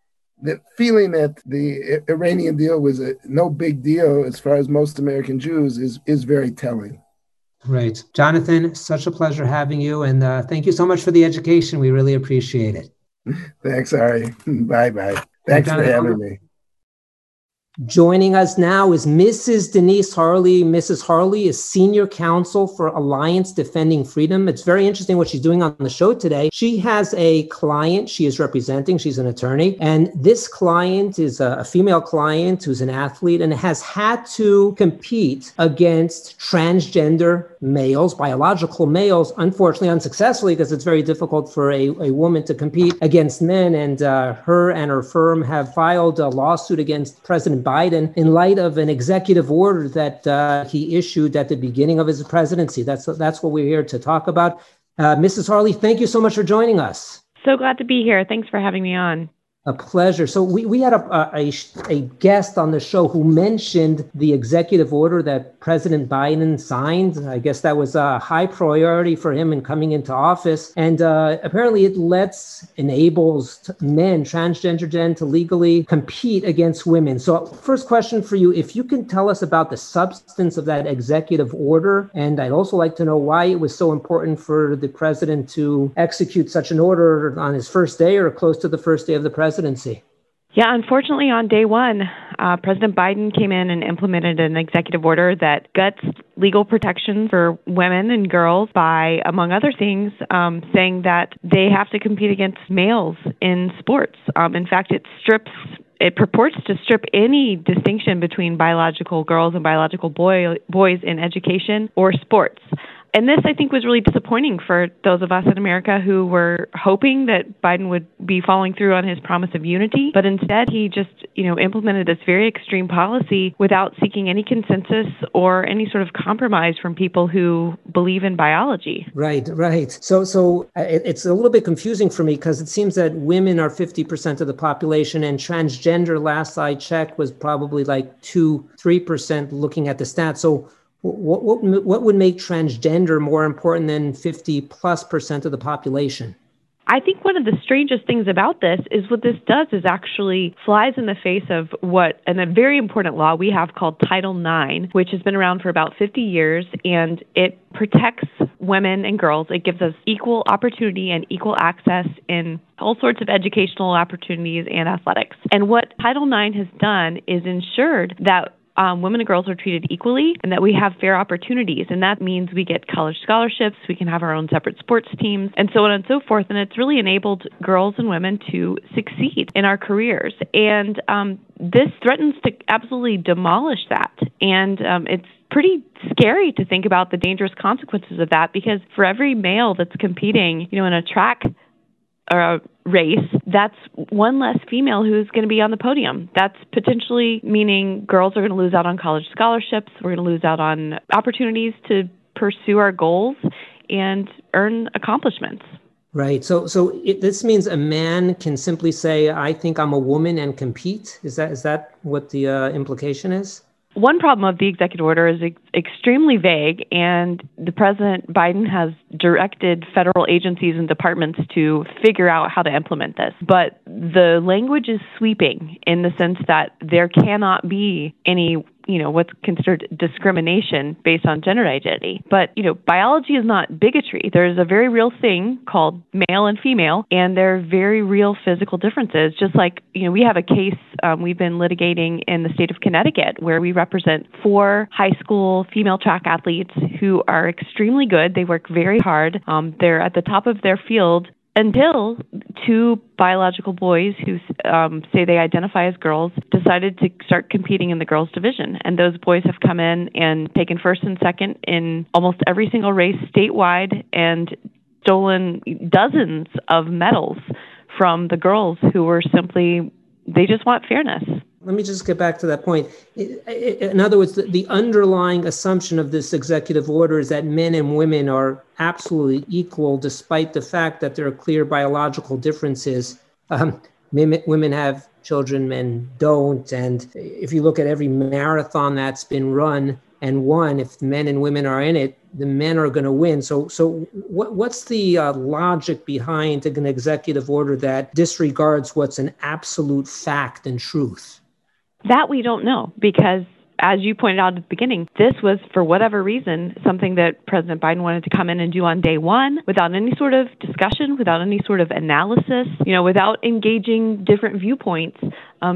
the feeling that the Iranian deal was a no big deal as far as most American Jews is is very telling. Right. Jonathan, such a pleasure having you. And uh, thank you so much for the education. We really appreciate it. Thanks, Ari. Bye-bye. Thanks for having me. Joining us now is Missus Denise Harley. Missus Harley is Senior Counsel for Alliance Defending Freedom. It's very interesting what she's doing on the show today. She has a client she is representing. She's an attorney. And this client is a female client who's an athlete and has had to compete against transgender males, biological males, unfortunately unsuccessfully, because it's very difficult for a, a woman to compete against men. And uh, her and her firm have filed a lawsuit against President Biden in light of an executive order that uh, he issued at the beginning of his presidency. That's that's what we're here to talk about. Uh, Missus Harley, thank you so much for joining us. So glad to be here. Thanks for having me on. A pleasure. So we, we had a, a, a guest on the show who mentioned the executive order that President Biden signed. I guess that was a high priority for him in coming into office. And uh, apparently it lets, enables men, transgender men, to legally compete against women. So first question for you, if you can tell us about the substance of that executive order. And I'd also like to know why it was so important for the president to execute such an order on his first day or close to the first day of the presidency. Presidency. Yeah, unfortunately, on day one, uh, President Biden came in and implemented an executive order that guts legal protection for women and girls by, among other things, um, saying that they have to compete against males in sports. Um, in fact, it strips It purports to strip any distinction between biological girls and biological boy, boys in education or sports. And this, I think, was really disappointing for those of us in America who were hoping that Biden would be following through on his promise of unity. But instead, he just, you know, implemented this very extreme policy without seeking any consensus or any sort of compromise from people who believe in biology. Right, right. So, so it, it's a little bit confusing for me because it seems that women are fifty percent of the population, and transgender, last I checked, was probably like two, three percent looking at the stats. So What, what what would make transgender more important than fifty plus percent of the population? I think one of the strangest things about this is what this does is actually flies in the face of what, and a very important law we have called Title nine, which has been around for about fifty years, and it protects women and girls. It gives us equal opportunity and equal access in all sorts of educational opportunities and athletics. And what Title nine has done is ensured that Um, women and girls are treated equally and that we have fair opportunities. And that means we get college scholarships, we can have our own separate sports teams, and so on and so forth. And it's really enabled girls and women to succeed in our careers. And um, this threatens to absolutely demolish that. And um, it's pretty scary to think about the dangerous consequences of that, because for every male that's competing, you know, in a track or a race, that's one less female who's going to be on the podium. That's potentially meaning girls are going to lose out on college scholarships. We're going to lose out on opportunities to pursue our goals and earn accomplishments. Right. So, so it, this means a man can simply say, "I think I'm a woman," and compete. Is that is that what the uh, implication is? One problem of the executive order is ex- extremely vague, and the President Biden has directed federal agencies and departments to figure out how to implement this. But the language is sweeping in the sense that there cannot be any, you know, what's considered discrimination based on gender identity. But, you know, biology is not bigotry. There's a very real thing called male and female, and there are very real physical differences. Just like, you know, we have a case um, we've been litigating in the state of Connecticut where we represent four high school female track athletes who are extremely good. They work very hard. Um, they're at the top of their field until two biological boys who um, say they identify as girls decided to start competing in the girls division. And those boys have come in and taken first and second in almost every single race statewide and stolen dozens of medals from the girls who were simply, they just want fairness. Let me just get back to that point. In other words, the underlying assumption of this executive order is that men and women are absolutely equal, despite the fact that there are clear biological differences. Um, women have children, men don't. And if you look at every marathon that's been run and won, if men and women are in it, the men are going to win. So, so what, what's the uh, logic behind an executive order that disregards what's an absolute fact and truth? That we don't know, because as you pointed out at the beginning, this was, for whatever reason, something that President Biden wanted to come in and do on day one without any sort of discussion, without any sort of analysis, you know, without engaging different viewpoints. Um,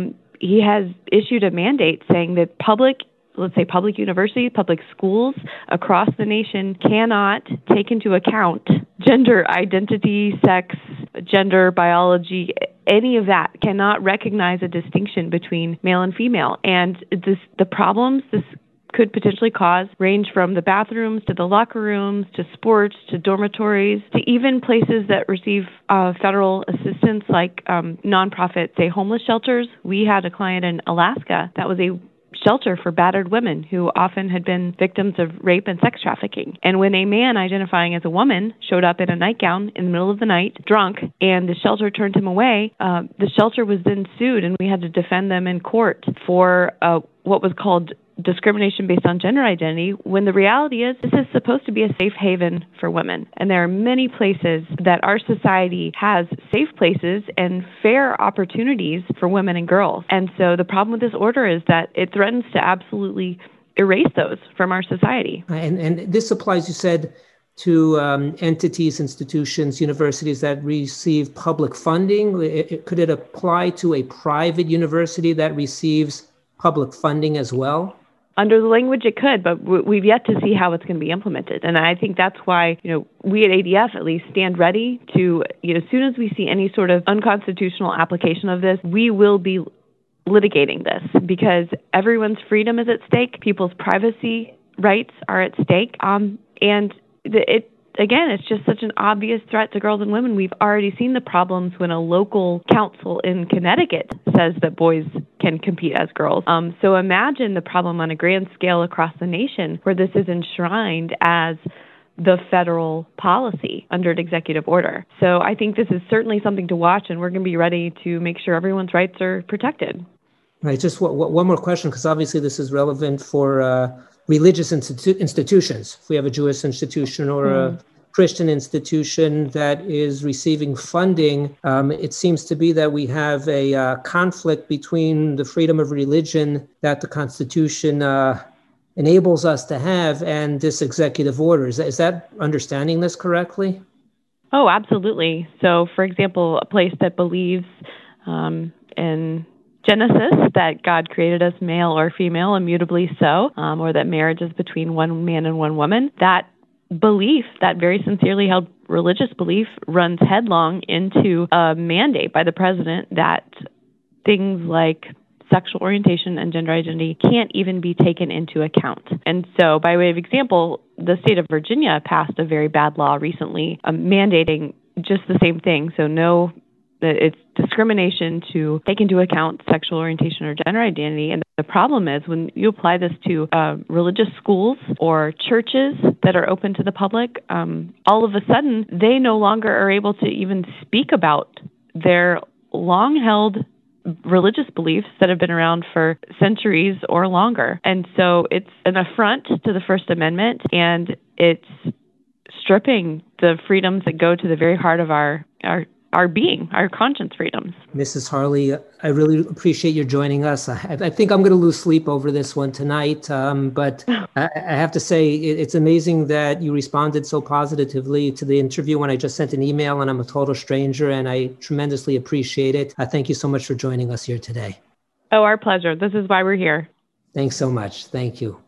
he has issued a mandate saying that public let's say public universities, public schools across the nation cannot take into account gender identity, sex, gender, biology, any of that, cannot recognize a distinction between male and female. And this, the problems this could potentially cause range from the bathrooms to the locker rooms to sports to dormitories to even places that receive uh, federal assistance like um, nonprofit, say, homeless shelters. We had a client in Alaska that was a shelter for battered women who often had been victims of rape and sex trafficking. And when a man identifying as a woman showed up in a nightgown in the middle of the night, drunk, and the shelter turned him away, uh, the shelter was then sued, and we had to defend them in court for uh, what was called discrimination based on gender identity, when the reality is this is supposed to be a safe haven for women. And there are many places that our society has safe places and fair opportunities for women and girls. And so the problem with this order is that it threatens to absolutely erase those from our society. And, and this applies, you said, to um, entities, institutions, universities that receive public funding. It, it, could it apply to a private university that receives public funding as well? Under the language, it could, but we've yet to see how it's going to be implemented. And I think that's why, you know, we at A D F at least stand ready to, you know, as soon as we see any sort of unconstitutional application of this, we will be litigating this because everyone's freedom is at stake. People's privacy rights are at stake. Um, and the, it, Again, it's just such an obvious threat to girls and women. We've already seen the problems when a local council in Connecticut says that boys can compete as girls. Um, so imagine the problem on a grand scale across the nation where this is enshrined as the federal policy under an executive order. So I think this is certainly something to watch, and we're going to be ready to make sure everyone's rights are protected. Right. Just w- w- one more question, because obviously this is relevant for uh, religious institu- institutions. If we have a Jewish institution or mm. a Christian institution that is receiving funding, um, it seems to be that we have a uh, conflict between the freedom of religion that the Constitution uh, enables us to have and this executive order. Is that, is that understanding this correctly? Oh, absolutely. So, for example, a place that believes um, in Genesis, that God created us male or female, immutably so, um, or that marriage is between one man and one woman, that belief, that very sincerely held religious belief, runs headlong into a mandate by the president that things like sexual orientation and gender identity can't even be taken into account. And so, by way of example, the state of Virginia passed a very bad law recently um, mandating just the same thing. So no It's discrimination to take into account sexual orientation or gender identity. And the problem is when you apply this to uh, religious schools or churches that are open to the public, um, all of a sudden they no longer are able to even speak about their long-held religious beliefs that have been around for centuries or longer. And so it's an affront to the First Amendment, and it's stripping the freedoms that go to the very heart of our our our being, our conscience freedoms. Missus Harley, I really appreciate your joining us. I, I think I'm going to lose sleep over this one tonight, um, but I, I have to say it, it's amazing that you responded so positively to the interview when I just sent an email and I'm a total stranger, and I tremendously appreciate it. I thank you so much for joining us here today. Oh, our pleasure. This is why we're here. Thanks so much. Thank you.